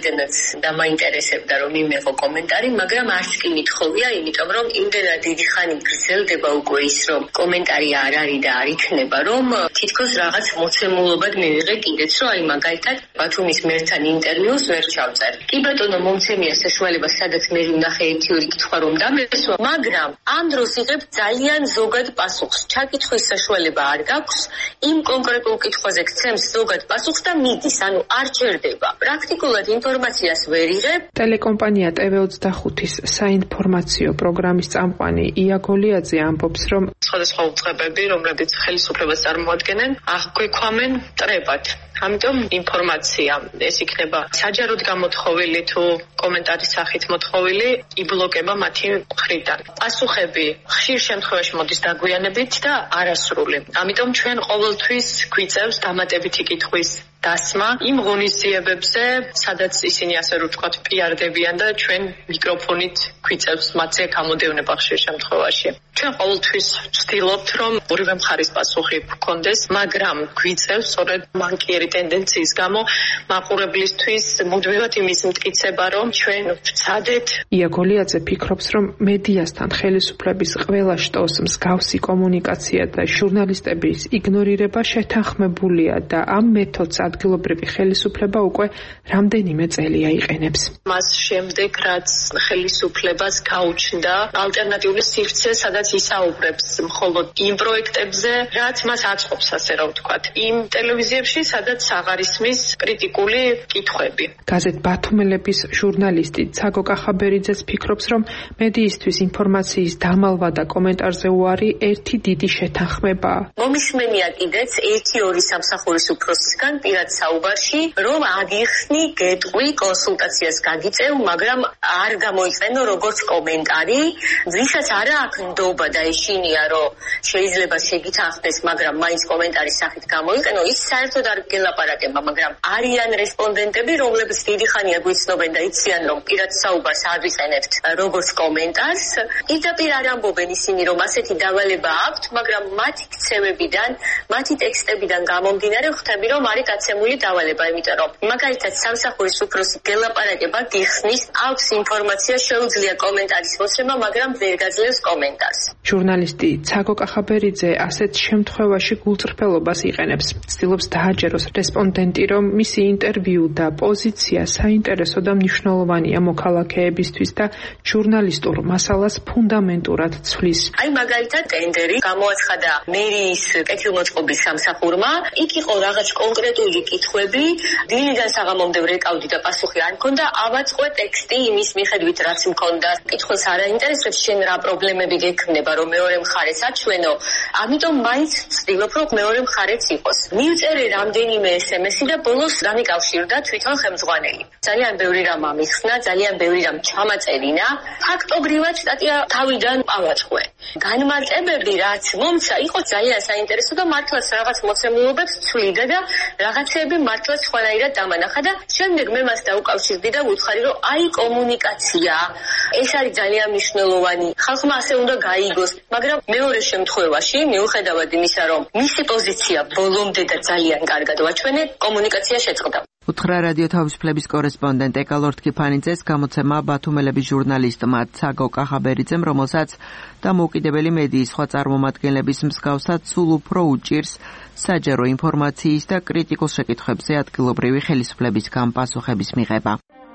რამდენად დამაინტერესებდა რომ იმეღო კომენტარი, მაგრამ არც კი მithოვია, იმიტომ რომ იმდენად დიდი ხანი გრძელდება უკვე ის, რომ კომენტარი არ არის და არ იქნება, რომ თითქოს რაღაც მოცემულობად მივიღე კიდეც, რომ აი მაგალითად ბათუმის მერთან ინტერვიუს ვერ ჩავწერ. კი ბატონო, მომცემია საშუალება, სადაც მე ვნახე ერთი ორი კითხვა რომ დამესვა, მაგრამ ამ დროს იღებ ძალიან ზოგად პასუხს. ჩაკითხვის საშუალება არ გაქვს, იმ კონკრეტულ კითხვაზე გცემს ზოგად პასუხს და მიდის, ანუ არ ჩერდება. პრაქტიკულად ინფორმაციას ვერ იღებ. ტელეკომპანია TV25-ის საინფორმაციო პროგრამის წამყვანი ია გოლიაძე ამბობს, რომ სხვადასხვა უწყებები, რომლებიც ხელისუფლებას წარმოადგენენ, აღგვექვამენ მტრებად. ამიტომ ინფორმაცია ეს იქნება საჯაროდ გამოთხოვილი თუ კომენტარის სახით მოთხოვილი, იბლოკება მათი მხრიდან. პასუხები ხშირ შემთხვევაში მოდის დაგვიანებით და არასრული. ამიტომ ჩვენ ყოველთვის გვიწევს დამატებითი კითხვის დასმა იმ ღონისძიებებზე, სადაც ისინი ასე რომ ვთქვათ პიარდებიან და ჩვენ მიკროფონით გვიწევს მათზე გამოდევნება ხშირ შემთხვევაში. ჩვენ ყოველთვის ვცდილობთ, რომ ორივე მხარის პასუხი გქონდეს, მაგრამ გვიწევს სწორედ მანკიერი ტენდენციის გამო მაყურებლისთვის მუდმივად იმის მტკიცება, რომ ჩვენ ვცადეთ. ია გოლიაძე ფიქრობს, რომ მედიასთან ხელისუფლების ყველა შტოს მსგავსი კომუნიკაცია და ჟურნალისტების იგნორირება შეთანხმებულია და ამ მეთოდს ადგილობრივი ხელისუფლება უკვე რამდენიმე წელია იყენებს. მას შემდეგ, რაც ხელისუფლებას გაუჩნდა ალტერნატიული სივრცე, სადაც ისაუბრებს მხოლოდ იმ პროექტებზე, რაც მას აწყობს, ასე რომ ვთქვათ, იმ ტელევიზიებში, სადაც აღარ ისმის კრიტიკული კითხვები. გაზეთ ბათუმელების ჟურნალისტი ცაგო კახაბერიძეც ფიქრობს, რომ მედიისთვის ინფორმაციის დამალვა და კომენტარზე უარი ერთი დიდი შეთანხმებაა. მომისმენია კიდეც 1-2 სამსახურის უფროსისგან პირად საუბარში, რომ აგიხსნი, გეტყვი, კონსულტაციას გაგიწევ, მაგრამ არ გამოიყენო როგორც კომენტარი, ვისაც არა აქვს ნდობა და ეშინია, რომ შეიძლება შეგითანხმდეს, მაგრამ მაინც კომენტარის სახით გამოიყენო, ის საერთოდ არ გელაპარაკება, მაგრამ არიან რესპონდენტები, რომლებიც დიდი ხანია გვიცნობენ და იციან, რომ პირად საუბარს არ ვიყენებთ როგორც კომენტარს. პირდაპირ არ ამბობენ ისინი, რომ ასეთი დავალება აქვთ, მაგრამ მათი ქცევებიდან, მათი ტექსტებიდან გამომდინარე ხვდები, რომ არის გაცემული დავალება, იმიტომ რომ მაგალითად სამსახურის უფროსი გელაპარაკება, გიხსნის, აქვს ინფორმაცია, შეუძლია კომენტარის მოსცემა, მაგრამ ვერ გაძლევს კომენტარს. ჟურნალისტი ცაგო კახაბერიძე ასეთ შემთხვევაში გულწრფელობას იყენებს. ცდილობს დააჯეროს რესპონდენტი, რომ მისი ინტერვიუ და პოზიცია საინტერესო და მნიშვნელოვანია მოქალაქეებისთვის და ჟურნალისტურ მასალას ფუნდამენტურად ცვლის. აი მაგალითად ტენდერი გამოაცხადა მერიის კეთილმოწყობის სამსახურმა, იქ იყო რაღაც კონკრეტული კითხვები, დილიდან საღამომდე ვრეკავდი და პასუხი არ მქონდა, ავაწყყვე ტექსტი იმის მიხედვით, რაც მქონდა. კითხველს არ აინტერესებს შენ რა პრობლემები გექმნება, რომ მეორე მხარეც აჩვენო, ამიტომ მაინც ვცდილობ, რომ მეორე მხარეც იყოს. მივწერე რამდენიმე SMS-ი და ბოლოს დამიკავშირდა თვითონ ხელმძღვანელი. ძალიან ბევრი რამ ამიხსნა, ძალიან ბევრი რამ ჩამაწერინა. ფაქტობრივად სტატია თავიდან ავაწყყვე. განმარტებები, რაც მომცა, იყო ძალიან საინტერესო და მართლაც რაღაც მოცემულობებს ცვლიდა და რაღაცეები მართლაც სხვანაირად დამანახა და შემდეგ მე მას დაუკავშირდი და ვუთხარი, რომ აი კომუნიკაცია, ეს არის ძალიან მნიშვნელოვანი. ხალხმა ასე უნდა გაიგოს, მაგრამ მეორე შემთხვევაში, მიუხედავად იმისა, რომ მისი პოზიცია ბოლომდე და ძალიან კარგად ვაჩვენე, კომუნიკაცია შეწყდა. უთხრა რადიო თავისუფლების კორესპონდენტ ეკალორთ კიფანიძეს გამოცემა ბათუმელების ჟურნალისტმა ცაგო კახაბერიძემ, რომელსაც დამოუკიდებელი მედიის სხვა წარმომადგენლების მსგავსად სულ უფრო უჭირს საჯარო ინფორმაციის და კრიტიკულ შეკითხვებზე ადგილობრივი ხელისუფლებისგან პასუხების მიღება.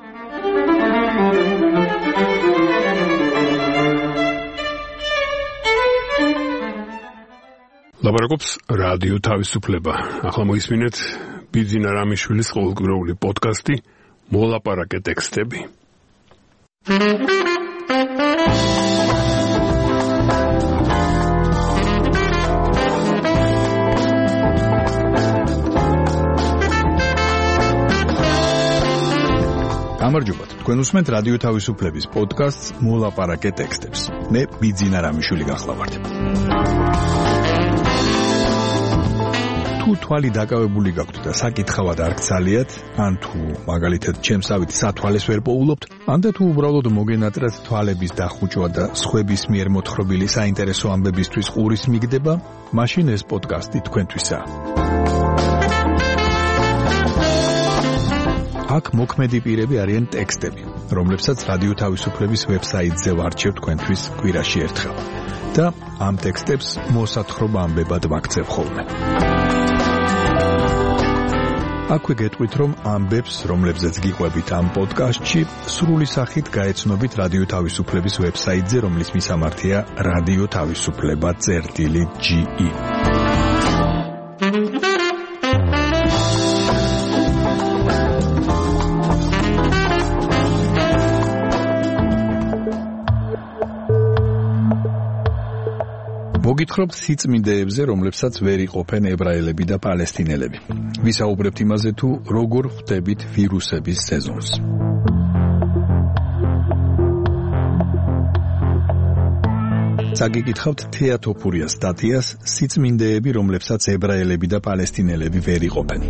ლაპარაკობს რადიო თავისუფლება. ახლა მოისმინეთ ბიძინა რამიშვილის ყოველკვირეული პოდკასტი მოლაპარაკე ტექსტები. გამარჯობათ. თქვენ უსმენთ რადიო თავისუფლების პოდკასტს მოლაპარაკე ტექსტებს. მე ბიძინა რამიშვილი გახლავართ. თუ თვალი დაკავებული გაქვთ და საკითხავად არ გცალიათ, ან თუ მაგალითად ჩემსავით სათვალეს ვერ პოულობთ, ან და თუ უბრალოდ მოგენატრათ თვალების დახუჭვა და სხვების მიერ მოთხრობილი საინტერესო ამბებისთვის ყურის მიგდება, მაშინ ეს პოდკასტი თქვენთვისაა. აქ მოქმედი პირები არიან ტექსტები, რომლებსაც რადიო თავისუფლების ვებსაიტზე ვარჩევ თქვენთვის კვირაში ერთხელ. და ამ ტექსტებს მოსათხრობა ამბებად ვაქცევ ხოლმე. აქვე გეტყვით, რომ ამბებს, რომლებზეც გიყვებით ამ პოდკასტში, სრული სახით გაეცნობით რადიო თავისუფლების ვებსაიტზე, რომლის მისამართია radiotavisufleba.ge. მოგითხრობთ სიწმინდეებზე, რომლებსაც ვერ იყოფენ ებრაელები და პალესტინელები. ვისაუბრებთ იმაზე, თუ როგორ ხვდებით ვირუსების სეზონს. წაგიკითხავთ თეატოფურიას სტატიას სიწმინდეები, რომლებსაც ებრაელები და პალესტინელები ვერ იყოფენ.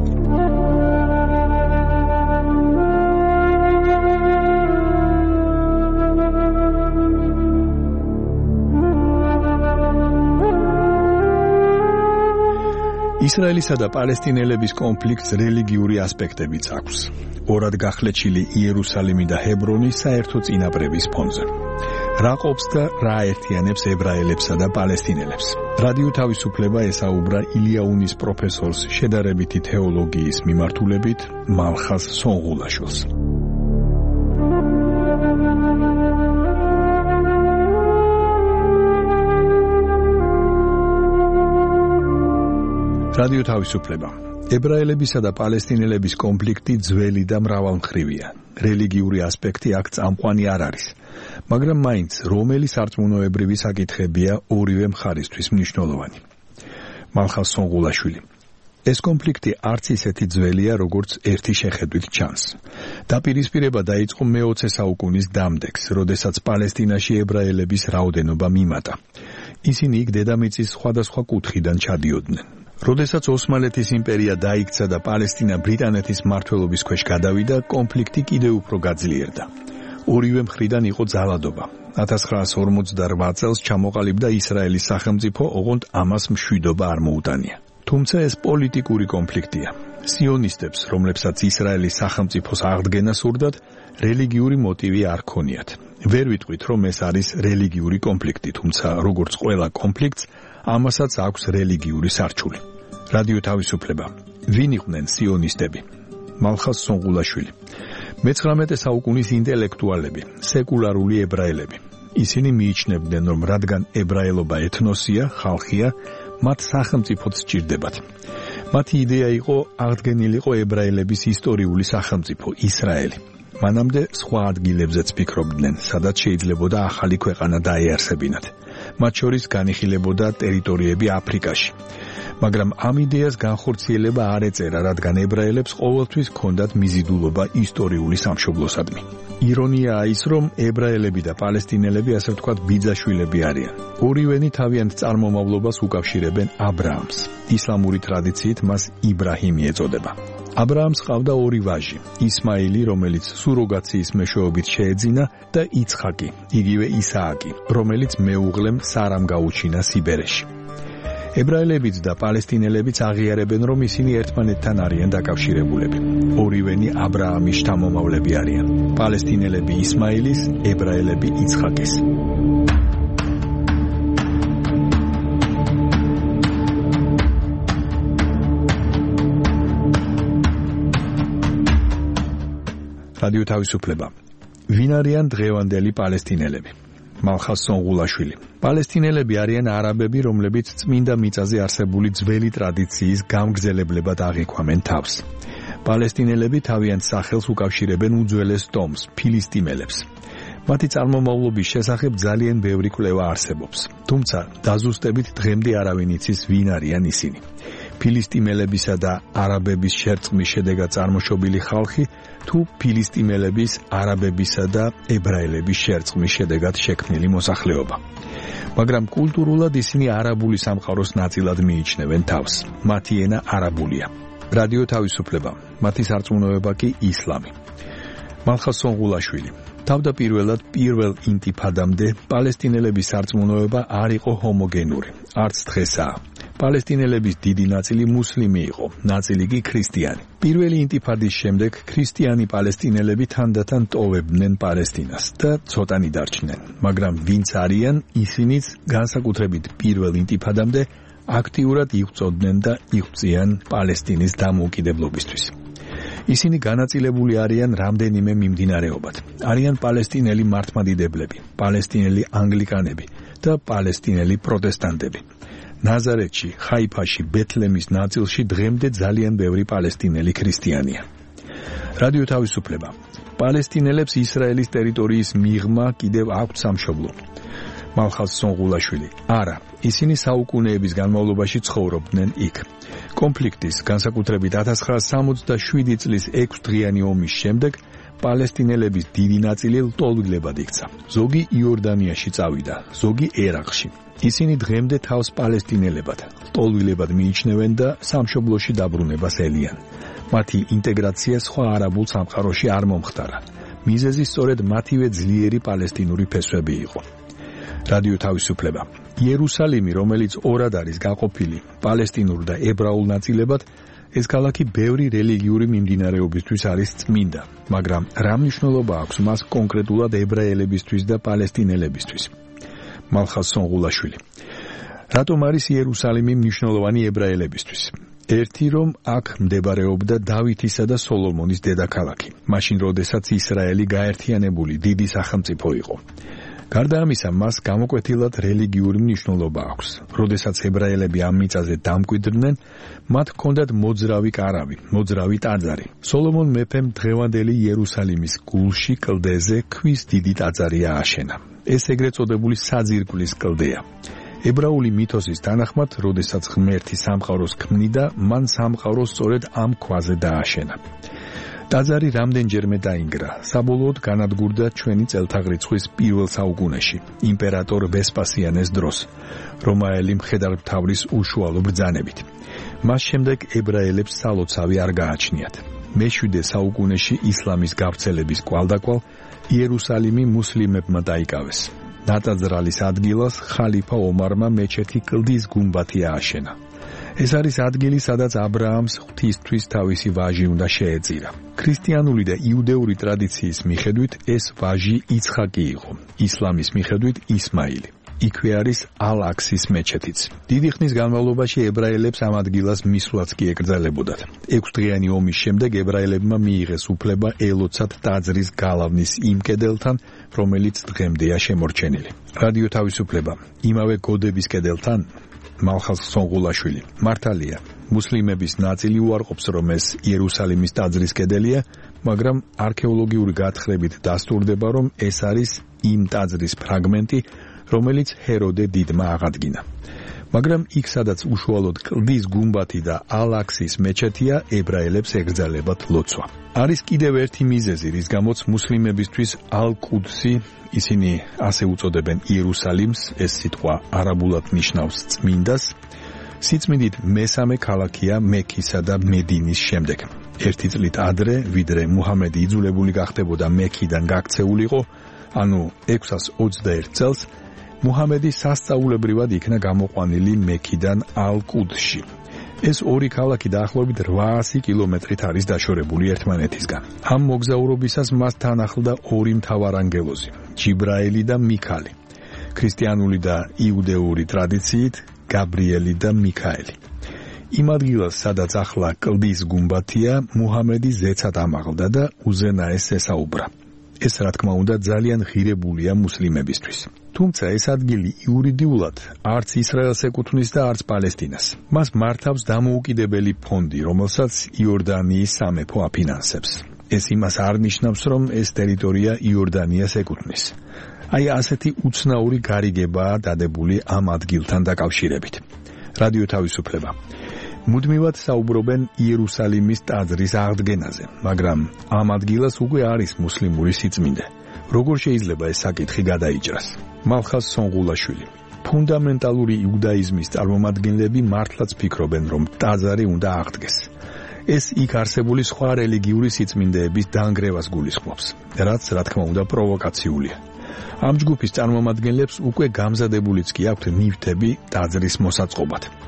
ისრაელისა და პალესტინელების კონფლიქტს რელიგიური ასპექტებიც აქვს. ორად გახლეჩილი იერუსალიმი და ჰებრონი საერთო წინაპრების ფონზე. რა ყოფს და რა ერთიანებს ებრაელებსა და პალესტინელებს? რადიო თავისუფლება ესაუბრა ილიაუნის პროფესორს შედარებითი თეოლოგიის მიმართულებით მალხას სონღულაშვილს. რადიო თავისუფლება. ებრაელებისა და პალესტინელების კონფლიქტი ძველი და მრავალმხრივია. რელიგიური ასპექტი აქ წამყვანი არ არის. მაგრამ მაინც რომელი სარწმუნოებრივი საკითხებია ორივე მხარისთვის მნიშვნელოვანი. მალხას სონღულაშვილი. ეს კონფლიქტი არც ისეთი ძველია, როგორც ერთი შეხედვით ჩანს. დაპირისპირება დაიწყო მე-20 საუკუნის დამდეგს, როდესაც პალესტინაში ებრაელების რაოდენობა მიმატა. ისინი იქ დედამიწის სხვადასხვა კუთხიდან ჩადიოდნენ. როდესაც ოსმალეთის იმპერია დაიქცა და პალესტინა ბრიტანეთის მმართველობის ქვეშ გადავიდა, კონფლიქტი კიდევ უფრო გაძლიერდა. ორივე მხრიდან იყო ძალადობა. 1948 წელს ჩამოყალიბდა ისრაელის სახელმწიფო, ოღონდ ამას მშვიდობა არ მოუტანია. თუმცა ეს პოლიტიკური კონფლიქტია. სიონისტებს, რომლებსაც ისრაელის სახელმწიფოს აღდგენა სურდათ, რელიგიური მოტივი არ ქონიათ. ვერ ვიტყვით, რომ ეს არის რელიგიური კონფლიქტი, თუმცა როგორც ყველა კონფლიქტს, ამასაც აქვს რელიგიური სარჩული. რადიო თავისუფლება. ვინ იყვნენ სიონისტები? მალხას სონღულაშვილი. მე-19 საუკუნის ინტელექტუალები, სეკულარული ებრაელები. ისინი მიიჩნევდნენ, რომ რადგან ებრაელობა ეთნოსია, ხალხია, მათ სახელმწიფოც სჭირდებათ. მათი იდეა იყო აღდგენილიყო ებრაელების ისტორიული სახელმწიფო ისრაელი. მანამდე სხვა ადგილებზეც ფიქრობდნენ, სადაც შეიძლებოდა ახალი ქვეყანა დაეარსებინათ. მათ შორის განიხილებოდა ტერიტორიები აფრიკაში. მაგრამ ამ იდეას განხორციელება არ ეწერა, რადგან ებრაელებს ყოველთვის ჰქონდათ მიზიდულობა ისტორიული სამშობლოსადმი. ირონიაა ის, რომ ებრაელები და პალესტინელები, ასე ვთქვათ, ბიძაშვილები არიან. ორივენი თავიანთ წარმომავლობას უკავშირებენ აბრაამს. ისლამური ტრადიციით მას იბრაჰიმი ეწოდება. აბრაამს ჰყავდა ორი ვაჟი, ისმაილი, რომელიც სუროგაციის მეშვეობით შეეძინა, და იცხაკი, იგივე ისააკი, რომელიც მეუღლემ სარამ გაუჩინა სიბერეში. ებრაელებიც და პალესტინელებიც აღიარებენ, რომ ისინი ერთმანეთთან არიან დაკავშირებულები. ორივენი აბრაამის შთამომავლები არიან. პალესტინელები ისმაილის, ებრაელები იცხაკის. რადიო თავისუფლება. ვინ არიან დღევანდელი პალესტინელები? მალხას სონღულაშვილი. პალესტინელები არიან არაბები, რომლებიც წმინდა მიწაზე არსებული ძველი ტრადიციის გამგზელებლებად აღიქვამენ თავს. პალესტინელები თავიანთ სახელს უკავშირებენ უძველეს ტომს, ფილისტიმელებს. მათი წარმომავლობის შესახებ ძალიან ბევრი კვლევა არსებობს. თუმცა დაზუსტებით დღემდე არავინ იცის, ვინ არიან ისინი. ფილისტიმელებისა და არაბების შერწყმის შედეგად წარმოშობილი ხალხი, თუ ფილისტიმელების, არაბებისა და ებრაელების შერწყმის შედეგად შექმნილი მოსახლეობა. მაგრამ კულტურულად ისინი არაბული სამყაროს ნაწილად მიიჩნევენ თავს. მათი ენა არაბულია. რადიო თავისუფლება. მათი სარწმუნოება კი ისლამი. მალხას სონღულაშვილი. თავდაპირველად პირველ ინტიფადამდე პალესტინელების სარწმუნოება არ იყო ჰომოგენური. არც დღესაა. პალესტინელების დიდი ნაწილი მუსლიმი იყო, ნაწილი კი ქრისტიანი. პირველი ინტიფადის შემდეგ ქრისტიანი პალესტინელები თანდათან ტოვებდნენ პალესტინას და ცოტანი დარჩნენ, მაგრამ ვინც არიან, ისინიც განსაკუთრებით პირველ ინტიფადამდე აქტიურად იღვწოდნენ და იღვწიან პალესტინის დამოუკიდებლობისთვის. ისინი განაწილებული არიან რამდენიმე მიმდინარეობად. არიან პალესტინელი მართლმადიდებლები, პალესტინელი ანგლიკანები და პალესტინელი პროტესტანტები. ნაზარეთში, ხაიფაში, ბეთლემის ნაწილში დღემდე ძალიან ბევრი პალესტინელი ქრისტიანია. რადიო თავისუფლება. პალესტინელებს ისრაელის ტერიტორიის მიღმა კიდევ აქვთ სამშობლო. მალხაზ სონღულაშვილი. არა, ისინი საუკუნეების განმავლობაში ცხოვრობდნენ იქ. კონფლიქტის, განსაკუთრებით 1967 წლის 6 დღიანი ომის შემდეგ პალესტინელების დიდი ნაწილი ლტოლვილებად იქცა. ზოგი იორდანიაში წავიდა, ზოგი ერაყში. ისინი დღემდე თავს პალესტინელებად, ლტოლვილებად მიიჩნევენ და სამშობლოში დაბრუნებას ელიან. მათი ინტეგრაცია სხვა არაბულ სამყაროში არ მომხდარა. მიზეზი სწორედ მათივე ძლიერი პალესტინური ფესვები იყო. რადიო თავისუფლება. იერუსალიმი, რომელიც ორად არის გაყოფილი პალესტინურ და ებრაულ ნაწილებად, ეს ქალაქი ბევრი რელიგიური მიმდინარეობისთვის არის წმინდა, მაგრამ რა მნიშვნელობა აქვს მას კონკრეტულად ებრაელებისთვის და პალესტინელებისთვის? მალხაზ სონღულაშვილი. რატომ არის იერუსალიმი მნიშვნელოვანი ებრაელებისთვის? ერთი რომ აქ მდებარეობდა დავითისა და სოლომონის დედაქალაქი, მაშინ როდესაც ისრაელი გაერთიანებული დიდი სახელმწიფო იყო. გარდა ამისა, მას გამოკვეთილად რელიგიური მნიშვნელობა აქვს. როდესაც ებრაელები ამ მიწაზე დამკვიდრდნენ, მათ ჰქონდათ მოძრავი კარავი, მოძრავი ტაძარი. სოლომონ მეფემ დღევანდელი იერუსალიმის გულში კლდეზე ქვის დიდი ტაძარი ააშენა. ეს ეგრეთ წოდებული საძირკვლის კლდეა. ებრაული მითოსის თანახმად, როდესაც ღმერთი სამყაროს ქმნიდა, მან სამყარო სწორედ ამ ქვაზე დააშენა. ტაძარი რამდენჯერმე დაინგრა. საბოლოოდ განადგურდა ჩვენი წელთაღრიცხვის პირველ საუკუნეში, იმპერატორ ვესპასიანეს დროს, რომაელი მხედართმთავრის უშუალო ბრძანებით. მას შემდეგ ებრაელებს სალოცავი არ გააჩნიათ. მე-7 საუკუნეში ისლამის გავრცელების კვალდაკვალ იერუსალიმი მუსლიმებმა დაიკავეს. ნატაძრალის ადგილას ხალიფა ომარმა მეჩეთი კლდის გუმბათი ააშენა. ეს არის ადგილი, სადაც აბრაამს ღვთისთვის თავისი ვაჟი უნდა შეეწირა. ქრისტიანული და იუდეური ტრადიციის მიხედვით ეს ვაჟი იცხაკი იყო, ისლამის მიხედვით ისმაილი. იქვე არის ალ-აქსის მეჩეთიც. დიდი ხნის განმავლობაში ებრაელებს ამ ადგილას მისვლაც კი ეკრძალებოდათ. 6 დღიანი ომის შემდეგ ებრაელებმა მიიღეს უფლება ელოცათ ტაძრის გალავნის იმ კედელთან, რომელიც დღემდეა შემორჩენილი. რადიო თავისუფლება. იმავე გოდების კედელთან მალხაზ სონღულაშვილი. მართალია, მუსლიმების ნაწილი უარყოფს, რომ ეს იერუსალიმის ტაძრის კედელია, მაგრამ არქეოლოგიური გათხრებით დასტურდება, რომ ეს არის იმ ტაძრის ფრაგმენტი, რომელიც ჰეროდე დიდმა აღადგინა. მაგრამ იქ, სადაც უშუალოდ კლდის გუმბათი და ალ-აქსის მეჩეთია, ებრაელებს ეკრძალებათ ლოცვა. არის კიდევ ერთი მიზეზი, რის გამოც მუსლიმებისთვის ალ-კუდსი, ისინი ასე უწოდებენ იერუსალიმს, ეს სიტყვა არაბულად ნიშნავს წმინდას, სიწმინდით მესამე ქალაქია მექისა და მედინის შემდეგ. 1 წლით ადრე, ვიდრე მუჰამედი იძულებული გახდებოდა მექიდან გაქცეულიყო, ანუ 621 წელს, მუჰამედი სასწაულებრივად იქნა გამოყვანილი მექიდან ალ-კუდსში. ეს ორი ქალაქი დაახლოებით 800 კილომეტრით არის დაშორებული ერთმანეთისგან. ამ მოგზაურობისას მას თან ახლდა ორი მთავარანგელოზი, ჯიბრაელი და მიქალი. ქრისტიანული და იუდეური ტრადიციით გაბრიელი და მიქაელი. იმ ადგილას, სადაც ახლა კლდის გუმბათია, მუჰამედი ზეცად ამაღლდა და უზენაეს ესაუბრა. ეს რა თქმა უნდა ძალიან ღირებულია მუსლიმებისთვის. თუმცა ეს ადგილი იურიდიულად არც ისრაელს ეკუთვნის და არც პალესტინას. მას მართავს დამოუკიდებელი ფონდი, რომელსაც იორდანიის სამეფო აფინანსებს. ეს იმას არ ნიშნავს, რომ ეს ტერიტორია იორდანიას ეკუთვნის. აი ასეთი უცნაური გარიგებაა დადებული ამ ადგილთან დაკავშირებით. რადიო თავისუფლება. მუდმივად საუბრობენ იერუსალიმის ტაძრის აღდგენაზე, მაგრამ ამ ადგილას უკვე არის მუსლიმური სიწმინდე. როგორ შეიძლება ეს საკითხი გადაიჭრას? მალხაზ სონღულაშვილი. ფუნდამენტალური იუდაიზმის წარმომადგენლები მართლაც ფიქრობენ, რომ ტაძარი უნდა აღდგეს. ეს იქ არსებული სხვა რელიგიური სიწმინდეების დანგრევას გულისხმობს, რაც რა თქმა უნდა პროვოკაციულია. ამ ჯგუფის წარმომადგენლებს უკვე გამზადებულიც კი აქვთ ნივთები ტაძრის მოსაწყობად.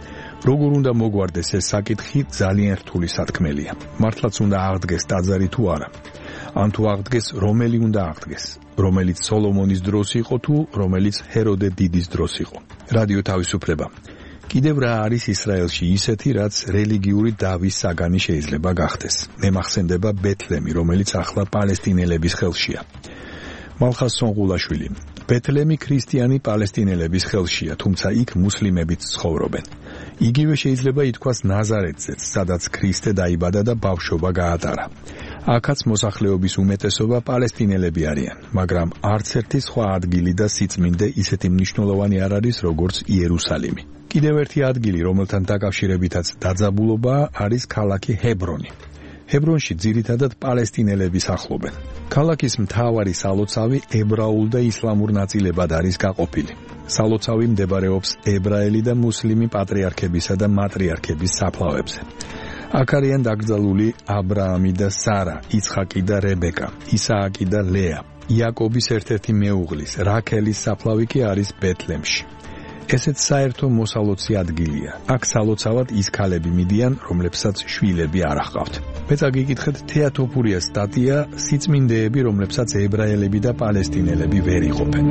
როგორ უნდა მოგვარდეს ეს საკითხი ძალიან რთული სათქმელია. მართლაც უნდა აღდგეს ტაძარი თუ არა? ან თუ აღდგეს, რომელი უნდა აღდგეს? რომელიც სოლომონის დროს იყო თუ რომელიც ჰეროდე დიდის დროს იყო? რადიო თავისუფლება. კიდევ რა არის ისრაელში ისეთი, რაც რელიგიური დავის საგანი შეიძლება გახდეს? მე მახსენდება ბეთლემი, რომელიც ახლა პალესტინელების ხელშია. მალხას სონღულაშვილი. ბეთლემი ქრისტიანი პალესტინელების ხელშია, თუმცა იქ მუსლიმებიც ცხოვრობენ. იგივე შეიძლება ითქვას ნაზარეთზეც, სადაც ქრისტე დაიბადა და ბავშვობა გაატარა. აქაც მოსახლეობის უმეტესობა პალესტინელები არიან, მაგრამ არც ერთი სხვა ადგილი და სიწმინდე ისეთი მნიშვნელოვანი არ არის, როგორც იერუსალიმი. კიდევ ერთი ადგილი, რომელთან დაკავშირებითაც დაძაბულობაა, არის ქალაქი ჰებრონი. ჰებრონში ძირითადად პალესტინელები სახლობენ. ქალაქის მთავარი სალოცავი ებრაულ და ისლამურ ნაწილებად არის გაყოფილი. სალოცავი მდებარეობს ებრაელი და მუსლიმი პატრიარქებისა და მატრიარქების საფლავებზე. აქ არიან დაკრძალული აბრაამი და სარა, იცხაკი და რებეკა, ისააკი და ლეა, იაკობის ერთ-ერთი მეუღლის, რაქელის საფლავი კი არის ბეთლემში. ესეც საერთო მოსალოცი ადგილია. აქ სალოცავად ის ქალები მიდიან, რომლებსაც შვილები არ აჰყავთ. მე წაგიკითხეთ თეატოფურიას სტატია სიწმინდეები, რომლებსაც ებრაელები და პალესტინელები ვერ იყოფენ.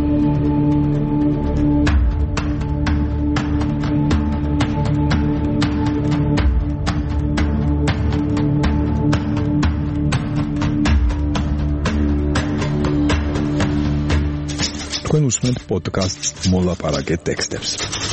თქვენ უსმენთ პოდკასტს მოლაპარაკეთ ტექსტებს.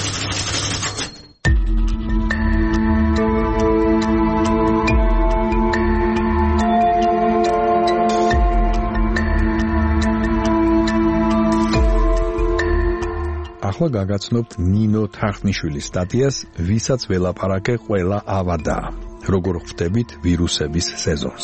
ახლა გაგაცნობთ ნინო თახტნიშვილის სტატიას, ვისაც ველაპარაკე ყველა ავადაა. როგორ ხვდებით ვირუსების სეზონს.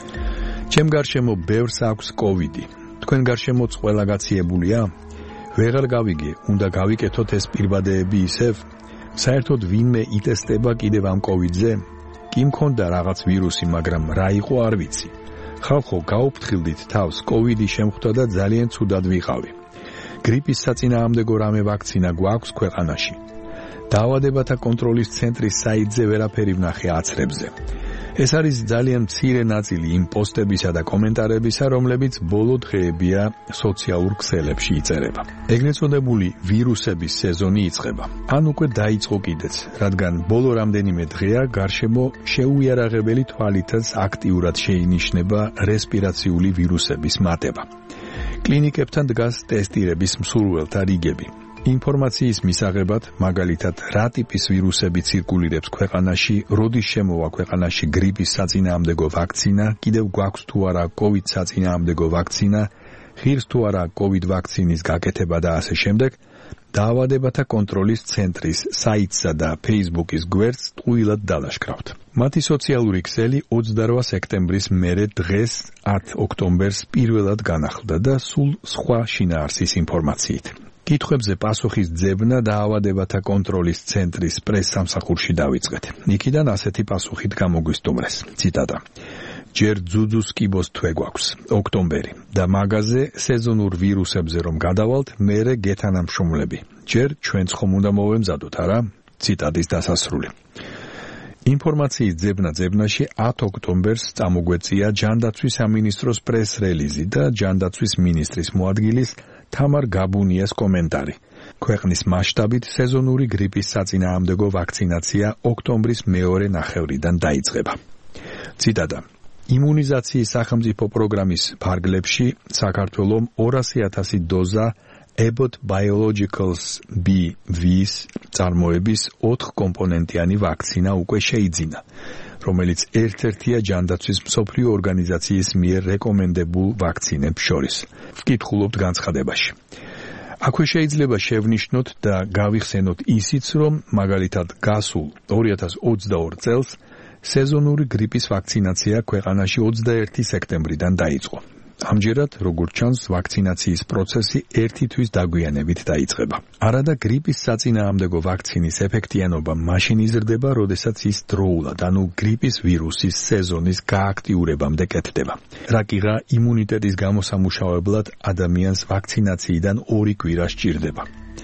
ჩემ გარშემო ბევრს აქვს კოვიდი. თქვენ გარშემოც ყველა გაციებულია? ვეღარ გავიგე, უნდა გავიკეთოთ ეს პირბადეები ისევ? საერთოდ ვინმე იტესტება კიდევ ამ კოვიდზე? კი მქონდა რაღაც ვირუსი, მაგრამ რა იყო არ ვიცი. ხალხო, გაუფრთხილდით თავს, კოვიდი შემხვდა და ძალიან ცუდად ვიყავი. გრიპის საწინააღმდეგო რამე ვაქცინა გვაქვს ქვეყანაში. დაავადებათა კონტროლის ცენტრის საიტზე ვერაფერი ვნახე აცრებზე. ეს არის ძალიან მცირე ნაწილი იმ პოსტებისა და კომენტარებისა, რომლებიც ბოლო დღეებია სოციალურ ქსელებში იწერება. ეგრეთ წოდებული ვირუსების სეზონი იწყება. ან უკვე დაიწყო კიდეც, რადგან ბოლო რამდენიმე დღეა გარშემო შეუიარაღებელი თვალითაც აქტიურად შეინიშნება რესპირაციული ვირუსების მატება. კლინიკებთან დგას ტესტირების მსურველთა რიგები. ინფორმაციის მისაღებად, მაგალითად, რა ტიპის ვირუსები ცირკულირებს ქვეყანაში, როდის შემოვა ქვეყანაში გრიპის საწინააღმდეგო ვაქცინა, კიდევ გვაქვს თუ არა კოვიდ საწინააღმდეგო ვაქცინა, ღირს თუ არა კოვიდ ვაქცინის გაკეთება და ასე შემდეგ, დაავადებათა კონტროლის ცენტრის საიტსა და Facebook-ის გვერდს ტყუილად დალაშქრავთ. მათი სოციალური ქსელი 28 სექტემბრის მერე დღეს 10 ოქტომბერს პირველად განახლდა და სულ სხვა შინაარსის ინფორმაციით. კითხვებზე პასუხის ძებნა დაავადებათა კონტროლის ცენტრის პრეს-სამსახურში დავიწყეთ. იქიდან ასეთი პასუხით გამოგვისტუმრეს. ციტატა. ჯერ ძუძუს კიბოს თვე გვაქვს, ოქტომბერი და მაგაზე სეზონურ ვირუსებზე რომ გადავალთ, მერე გეთანამშრომლები. ჯერ ჩვენც ხომ უნდა მოვემზადოთ, არა? ციტატის დასასრული. ინფორმაციის ძებნა-ძებნაში 10 ოქტომბერს წამოგვეწია ჯანდაცვის სამინისტროს პრეს-რელიზი და ჯანდაცვის მინისტრის მოადგილის თამარ გაბუნიას კომენტარი. ქვეყნის მასშტაბით სეზონური გრიპის საწინააღმდეგო ვაქცინაცია ოქტომბრის მეორე ნახევრიდან დაიწყება. ციტატა. იმუნიზაციის სახელმწიფო პროგრამის ფარგლებში საქართველომ 200,000 დოზა Abbott Biologicals BV-ს წარმოების 4 კომპონენტიანი ვაქცინა უკვე შეიძინა, რომელიც ერთ-ერთია ჯანდაცვის მსოფლიო ორგანიზაციის მიერ რეკომენდებულ ვაქცინებს შორის. ვკითხულობთ განცხადებაში. აქვე შეიძლება შევნიშნოთ და გავიხსენოთ ისიც, რომ მაგალითად გასულ 2022 წელს სეზონური გრიპის ვაქცინაცია ქვეყანაში 21 სექტემბრიდან დაიწყო. ამჯერად, როგორც ჩანს, ვაქცინაციის პროცესი 1 თვის დაგვიანებით დაიწყება. არადა გრიპის საწინააღმდეგო ვაქცინის ეფექტიანობა მაშინ იზრდება, როდესაც ის დროულად, ანუ გრიპის ვირუსის სეზონის გააქტიურებამდე კეთდება. რაკიღა იმუნიტეტის გამოსამუშავებლად ადამიანს ვაქცინაციიდან 2 კვირა სჭირდება.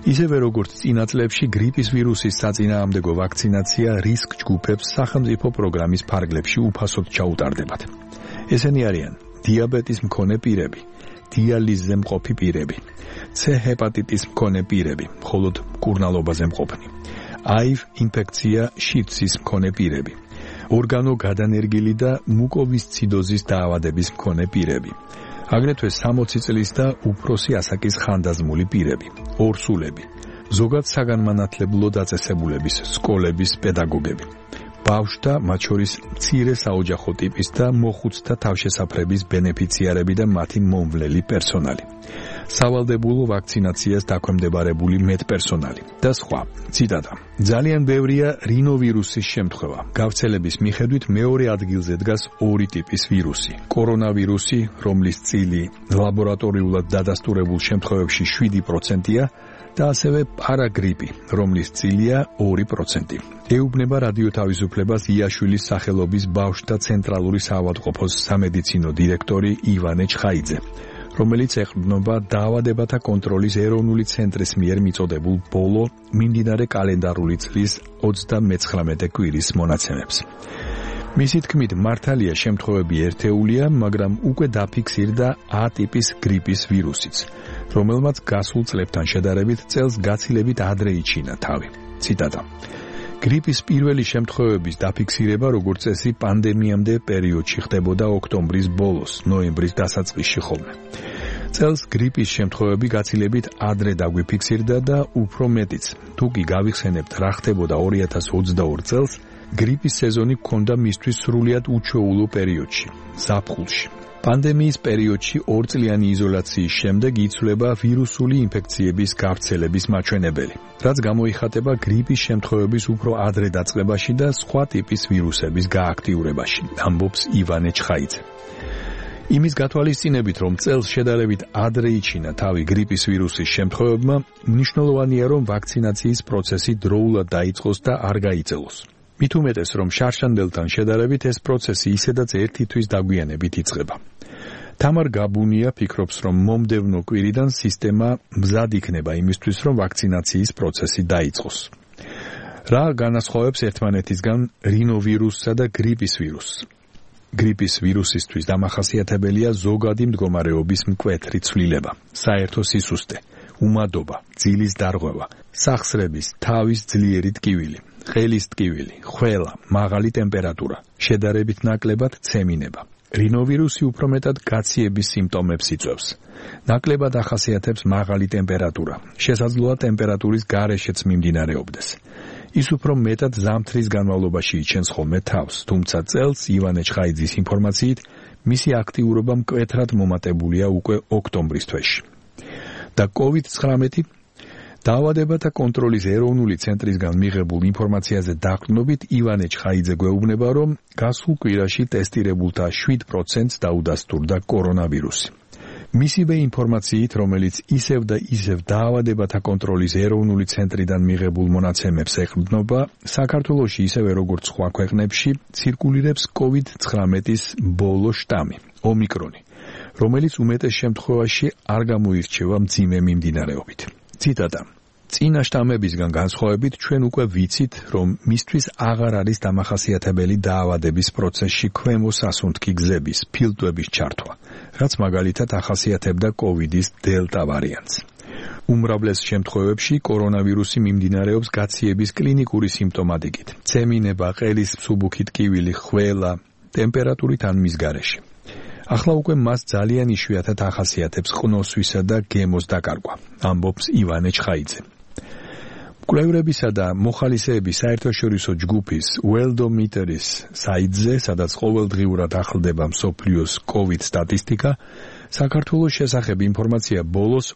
ისევე როგორც წინა წლებში გრიპის ვირუსის საწინააღმდეგო ვაქცინაცია რისკ ჯგუფებს სახელმწიფო პროგრამის ფარგლებში უფასოდ ჩაუტარდებათ. ესენი არიან დიაბეტის მქონე პირები, დიალიზზე მყოფი პირები, C ჰეპატიტის მქონე პირები, მხოლოდ მკურნალობაზე მყოფნი, HIV ინფექცია შიდსის მქონე პირები, ორგანოგადანერგილი და მუკოვისციდოზის დაავადების მქონე პირები, აგრეთვე 60 წლის და უფროსი ასაკის ხანდაზმული პირები, ორსულები, ზოგად საგანმანათლებლო დაწესებულების სკოლების პედაგოგები, ბავშვთა, მათ შორის მცირე საოჯახო ტიპის და მოხუცთა თავშესაფრების ბენეფიციარები და მათი მომვლელი პერსონალი, სავალდებულო ვაქცინაციას დაქვემდებარებული მედპერსონალი და სხვა. ციტატა: ძალიან ბევრია რინოვირუსის შემთხვევა. გავრცელების მიხედვით მეორე ადგილზე დგას ორი ტიპის ვირუსი: კორონავირუსი, რომლის წილი ლაბორატორიულად დადასტურებულ შემთხვევებში 7%-ია და ასევე პარაგრიპი, რომლის წილია 2%. ეუბნება რადიო თავისუფლებას იაშვილის სახელობის ბავშვთა ცენტრალური საავადმყოფოს სამედიცინო დირექტორი ივანე ჩხაიძე, რომელიც ეყრდნობა დაავადებათა კონტროლის ეროვნული ცენტრის მიერ მიწოდებულ ბოლო მიმდინარე კალენდარული წლის 39 კვირის მონაცემებს. მისი თქმით, მართალია შემთხვევები ერთეულია, მაგრამ უკვე დაფიქსირდა A ტიპის გრიპის ვირუსიც, რომელმაც გასულ წლებთან შედარებით წელს გაცილებით ადრე იჩინა თავი. ციტატა: გრიპის პირველი შემთხვევების დაფიქსირება როგორც წესი პანდემიამდე პერიოდში ხდებოდა ოქტომბრის ბოლოს, ნოემბრის დასაწყისში ხოლმე. წელს გრიპის შემთხვევები გაცილებით ადრე დაგვიფიქსირდა და უფრო მეტიც. თუ კი გავიხსენებთ რა ხდებოდა 2022 წელს, გრიპის სეზონი ჰქონდა მისთვის სრულიად უჩვეულო პერიოდში, ზაფხულში. პანდემიის პერიოდში 2 წლიანი იზოლაციის შემდეგ იცვლება ვირუსული ინფექციების გავრცელების მაჩვენებელი, რაც გამოიხატება გრიპის შემთხვევების უფრო ადრე დაწყებაში და სხვა ტიპის ვირუსების გააქტიურებაში, ამბობს ივანე ჩხაიძე. იმის გათვალისწინებით, რომ წელს შედარებით ადრე იჩინა თავი გრიპის ვირუსის შემთხვევებმა, მნიშვნელოვანია, რომ ვაქცინაციის პროცესი დროულად დაიწყოს და არ გაიწელოს. მით უმეტეს, რომ შარშანდელთან შედარებით ეს პროცესი ისედაც 1 თვის დაგვიანებით იწყება. თამარ გაბუნია ფიქრობს, რომ მომდევნო კვირიდან სისტემა მზად იქნება იმისთვის, რომ ვაქცინაციის პროცესი დაიწყოს. რა განასხვავებს ერთმანეთისგან რინოვირუსსა და გრიპის ვირუსს? გრიპის ვირუსისთვის დამახასიათებელია ზოგადი მდგომარეობის მკვეთრი ცვლილება, საერთო სისუსტე, უმადობა, ძილის დარღვევა, სახსრების, თავის ძლიერი ტკივილი, ხელის ტკივილი, ხველა, მაღალი ტემპერატურა, შედარებით ნაკლებად ცემინება. რინოვირუსი უფრო მეტად გაციების სიმპტომებს იწვევს. ნაკლებად ახასიათებს მაღალი ტემპერატურა, შესაძლოა ტემპერატურის გარეშეც მიმდინარეობდეს. ის უფრო მეტად ზამთრის განმავლობაში იჩენს ხოლმე თავს, თუმცა წელს ივანე ჩხაიძის ინფორმაციით მისი აქტიურობა მკვეთრად მომატებულია უკვე ოქტომბრის თვეში. და COVID-19 დაავადებათა კონტროლის ეროვნული ცენტრისგან მიღებულ ინფორმაციაზე დაყრდნობით ივანე ჩხაიძე გვეუბნება, რომ გასულ კვირაში ტესტირებულთა 7%-ს დაუდასტურდა კორონავირუსი. მისივე ინფორმაციით, რომელიც ისევ და ისევ დაავადებათა კონტროლის ეროვნული ცენტრიდან მიღებულ მონაცემებს ეყრდნობა, საქართველოში ისევე როგორც სხვა ქვეყნებში ცირკულირებს COVID-19-ის ბოლო შტამი, ომიკრონი, რომელიც უმეტეს შემთხვევაში არ გამოირჩევა მძიმე მიმდინარეობით. ციტატა: წინა შტამებისგან განსხვავებით, ჩვენ უკვე ვიცით, რომ მისთვის აღარ არის დამახასიათებელი დაავადების პროცესში ქვემო სასუნთქი გზების, ფილტვების ჩართვა, რაც მაგალითად ახასიათებდა COVID-ის დელტა ვარიანტს. უმრავლეს შემთხვევებში კორონავირუსი მიმდინარეობს გაციების კლინიკური სიმპტომატიკით, ცემინება, ყელის მსუბუქი ტკივილი, ხველა, ტემპერატურით ან მის გარეშე. ახლა უკვე მას ძალიან იშვიათად ახასიათებს ყნოსვისა და გემოს დაკარგვა, ამბობს ივანე ჩხაიძე. მკვლევრებისა და მოხალისეების საერთაშორისო ჯგუფის Worldometer-ის საიტზე, სადაც ყოველდღიურად ახლდება მსოფლიოს COVID სტატისტიკა, საქართველოს შესახებ ინფორმაცია ბოლოს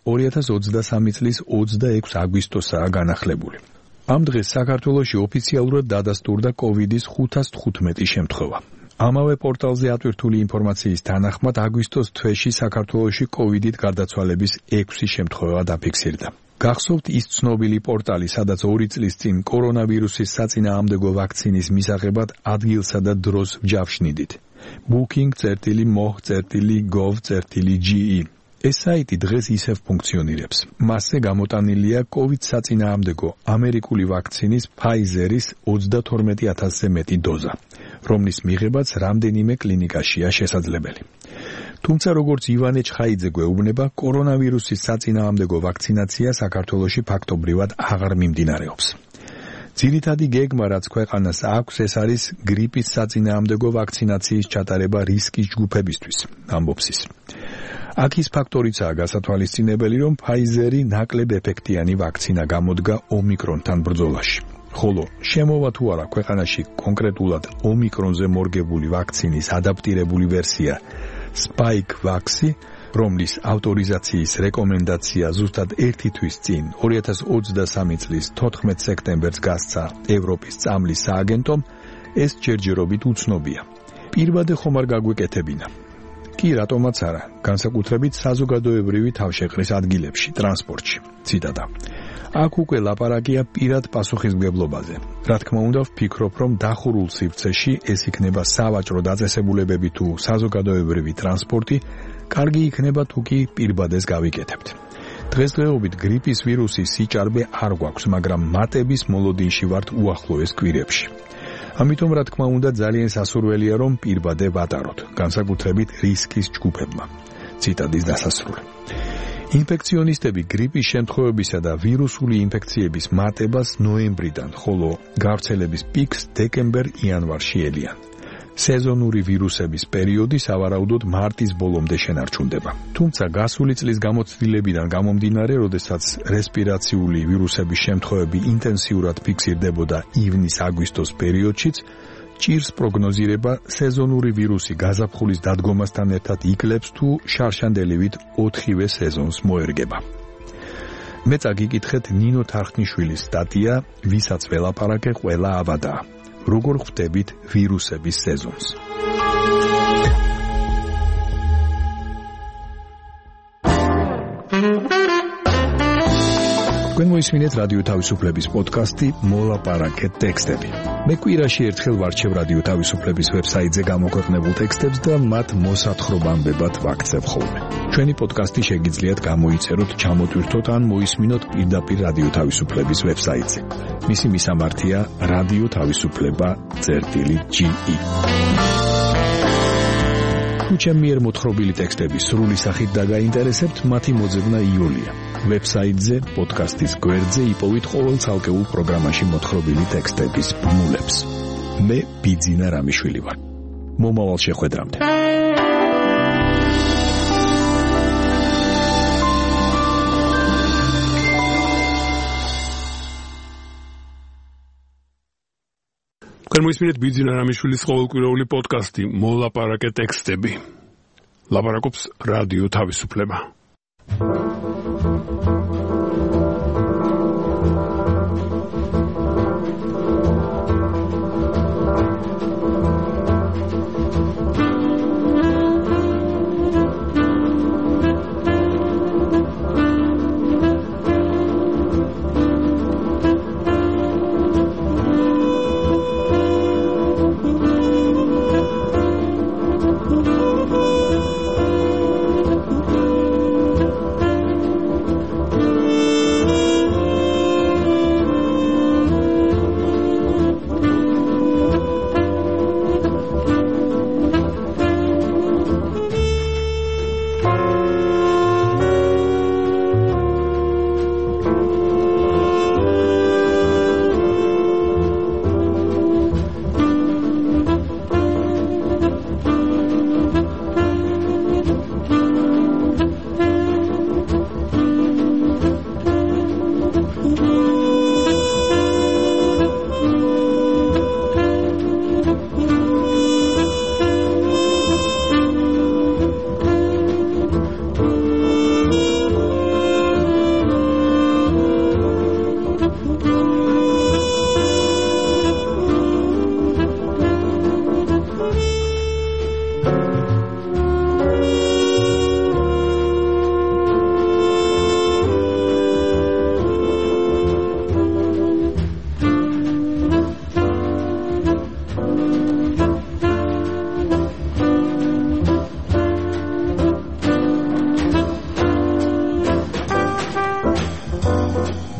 2023 წლის 26 აგვისტოსაა განახლებული. ამ დღეს საქართველოში ოფიციალურად დადასტურდა COVID-ის 515 შემთხვევა. ამავე პორტალზე ატვირთული ინფორმაციის თანახმად აგვისტოს თვეში საქართველოში COVID-ით გარდაცვალების 6 შემთხვევა დაფიქსირდა. გახსოვთ ის ცნობილი პორტალი, სადაც 2 წლის წინ კორონავირუსის საწინააღმდეგო ვაქცინის მისაღებად ადგილსა და დროს ვჯავშნიდით. booking.moh.gov.ge ეს საიტი დღეს ისევ ფუნქციონირებს. მასზე გამოტანილია COVID საწინააღმდეგო ამერიკული ვაქცინის Pfizer-ის 32000-ზე მეტი დოზა, რომლის მიღებაც რამდენიმე კლინიკაშია შესაძლებელი. თუმცა როგორც ივანე ჩხაიძე გვეუბნება, კორონავირუსის საწინააღმდეგო ვაქცინაცია საქართველოში ფაქტობრივად აღარ მიმდინარეობს. ძირითადი გეგმა, რაც ქვეყანას აქვს, ეს არის გრიპის საწინააღმდეგო ვაქცინაციის ჩატარება რისკის ჯგუფებისთვის, ამბობს ის. აქ ის ფაქტორიცაა გასათვალისწინებელი, რომ Pfizer-ი ნაკლებ ეფექტიანი ვაქცინა გამოდგა ომიკრონთან ბრძოლაში. ხოლო შემოვა თუ არა ქვეყანაში კონკრეტულად ომიკრონზე მორგებული ვაქცინის ადაპტირებული ვერსია Spikevax-ი, რომლის ავტორიზაციის რეკომენდაცია ზუსტად 1 თვის წინ 2023 წლის 14 სექტემბერს გასცა ევროპის წამლის სააგენტომ, ეს ჯერჯერობით უცნობია. პირვადე ხომ არ გაგვეკეთებინა. კი, რატომაც არა, განსაკუთრებით საზოგადოებრივი თავშეყრის ადგილებში, ტრანსპორტში. ციტატა. აქ უკვე ლაპარაკია პირად პასუხისმგებლობაზე. რა თქმა უნდა, ვფიქრობ, რომ დახურულ სივრცეში ეს იქნება სავაჭრო დაწესებულებები თუ საზოგადოებრივი ტრანსპორტი, კარგი იქნება თუ კი პირბადეს გავიკეთებთ. დღესდღეობით გრიპის ვირუსის სიჭარბე არ გვაქვს, მაგრამ მატების მოლოდინში ვართ უახლოეს კვირებში. ამიტომ რა თქმა უნდა ძალიან სასურველია რომ პირბადე ვატაროთ, განსაკუთრებით რისკის ჯგუფებმა. ციტატის დასასრული. ინფექციონისტები გრიპის შემთხვევებისა და ვირუსული ინფექციების მატებას ნოემბრიდან, ხოლო გავრცელების პიკს დეკემბერ-იანვარში ელიან. სეზონური ვირუსების პერიოდი სავარაუდოდ მარტის ბოლომდე შენარჩუნდება. თუმცა გასული წლის გამოცდილებიდან გამომდინარე, როდესაც რესპირაციული ვირუსების შემთხვევები ინტენსიურად ფიქსირდებოდა ივნის-აგვისტოს პერიოდშიც, ჭირს პროგნოზირება სეზონური ვირუსი გაზაფხულის დადგომასთან ერთად იკლებს თუ შარშანდელივით 4-ვე სეზონს მოერგება. მეც აგიკითხეთ ნინო თარხნიშვილის სტატია, ვისაც ველაპარაკე ყველა ავადაა. როგორ ხვდებით ვირუსების სეზონს? თქვენ მოისმინეთ რადიო თავისუფლების პოდკასტი მოლაპარაკეთ ტექსტები. მე კვირაში ერთხელ ვარჩევ რადიო თავისუფლების ვებსაიტზე გამოქვეყნებულ ტექსტებს და მათ მოსათხრობამდებად ვაქცევ ხოლმე. ჩვენი პოდკასტი შეგიძლიათ გამოიწეროთ, ჩამოტვირთოთ ან მოისმინოთ პირდაპირ რადიო თავისუფლების ვებსაიტზე. მისი მისამართია რადიო თავისუფლება.ge. თუ ჩემი მიერ მოთხრობილი ტექსტები სრული სახით დაგაინტერესებთ, მათი მოძებნა იოლია. ვებსაიტზე, პოდკასტის გვერდზე იპოვით ყოველ ცალკეულ პროგრამაში მოთხრობილი ტექსტების ბმულებს. მე ბიძინა რამიშვილი ვარ. მომავალ შეხვედრამდე. თქვენ მოისმინეთ ბიძინა რამიშვილის ყოველკვირეული პოდკასტი მოლაპარაკე ტექსტები. ლაპარაკობს რადიო თავისუფლება. მოგესალმებით.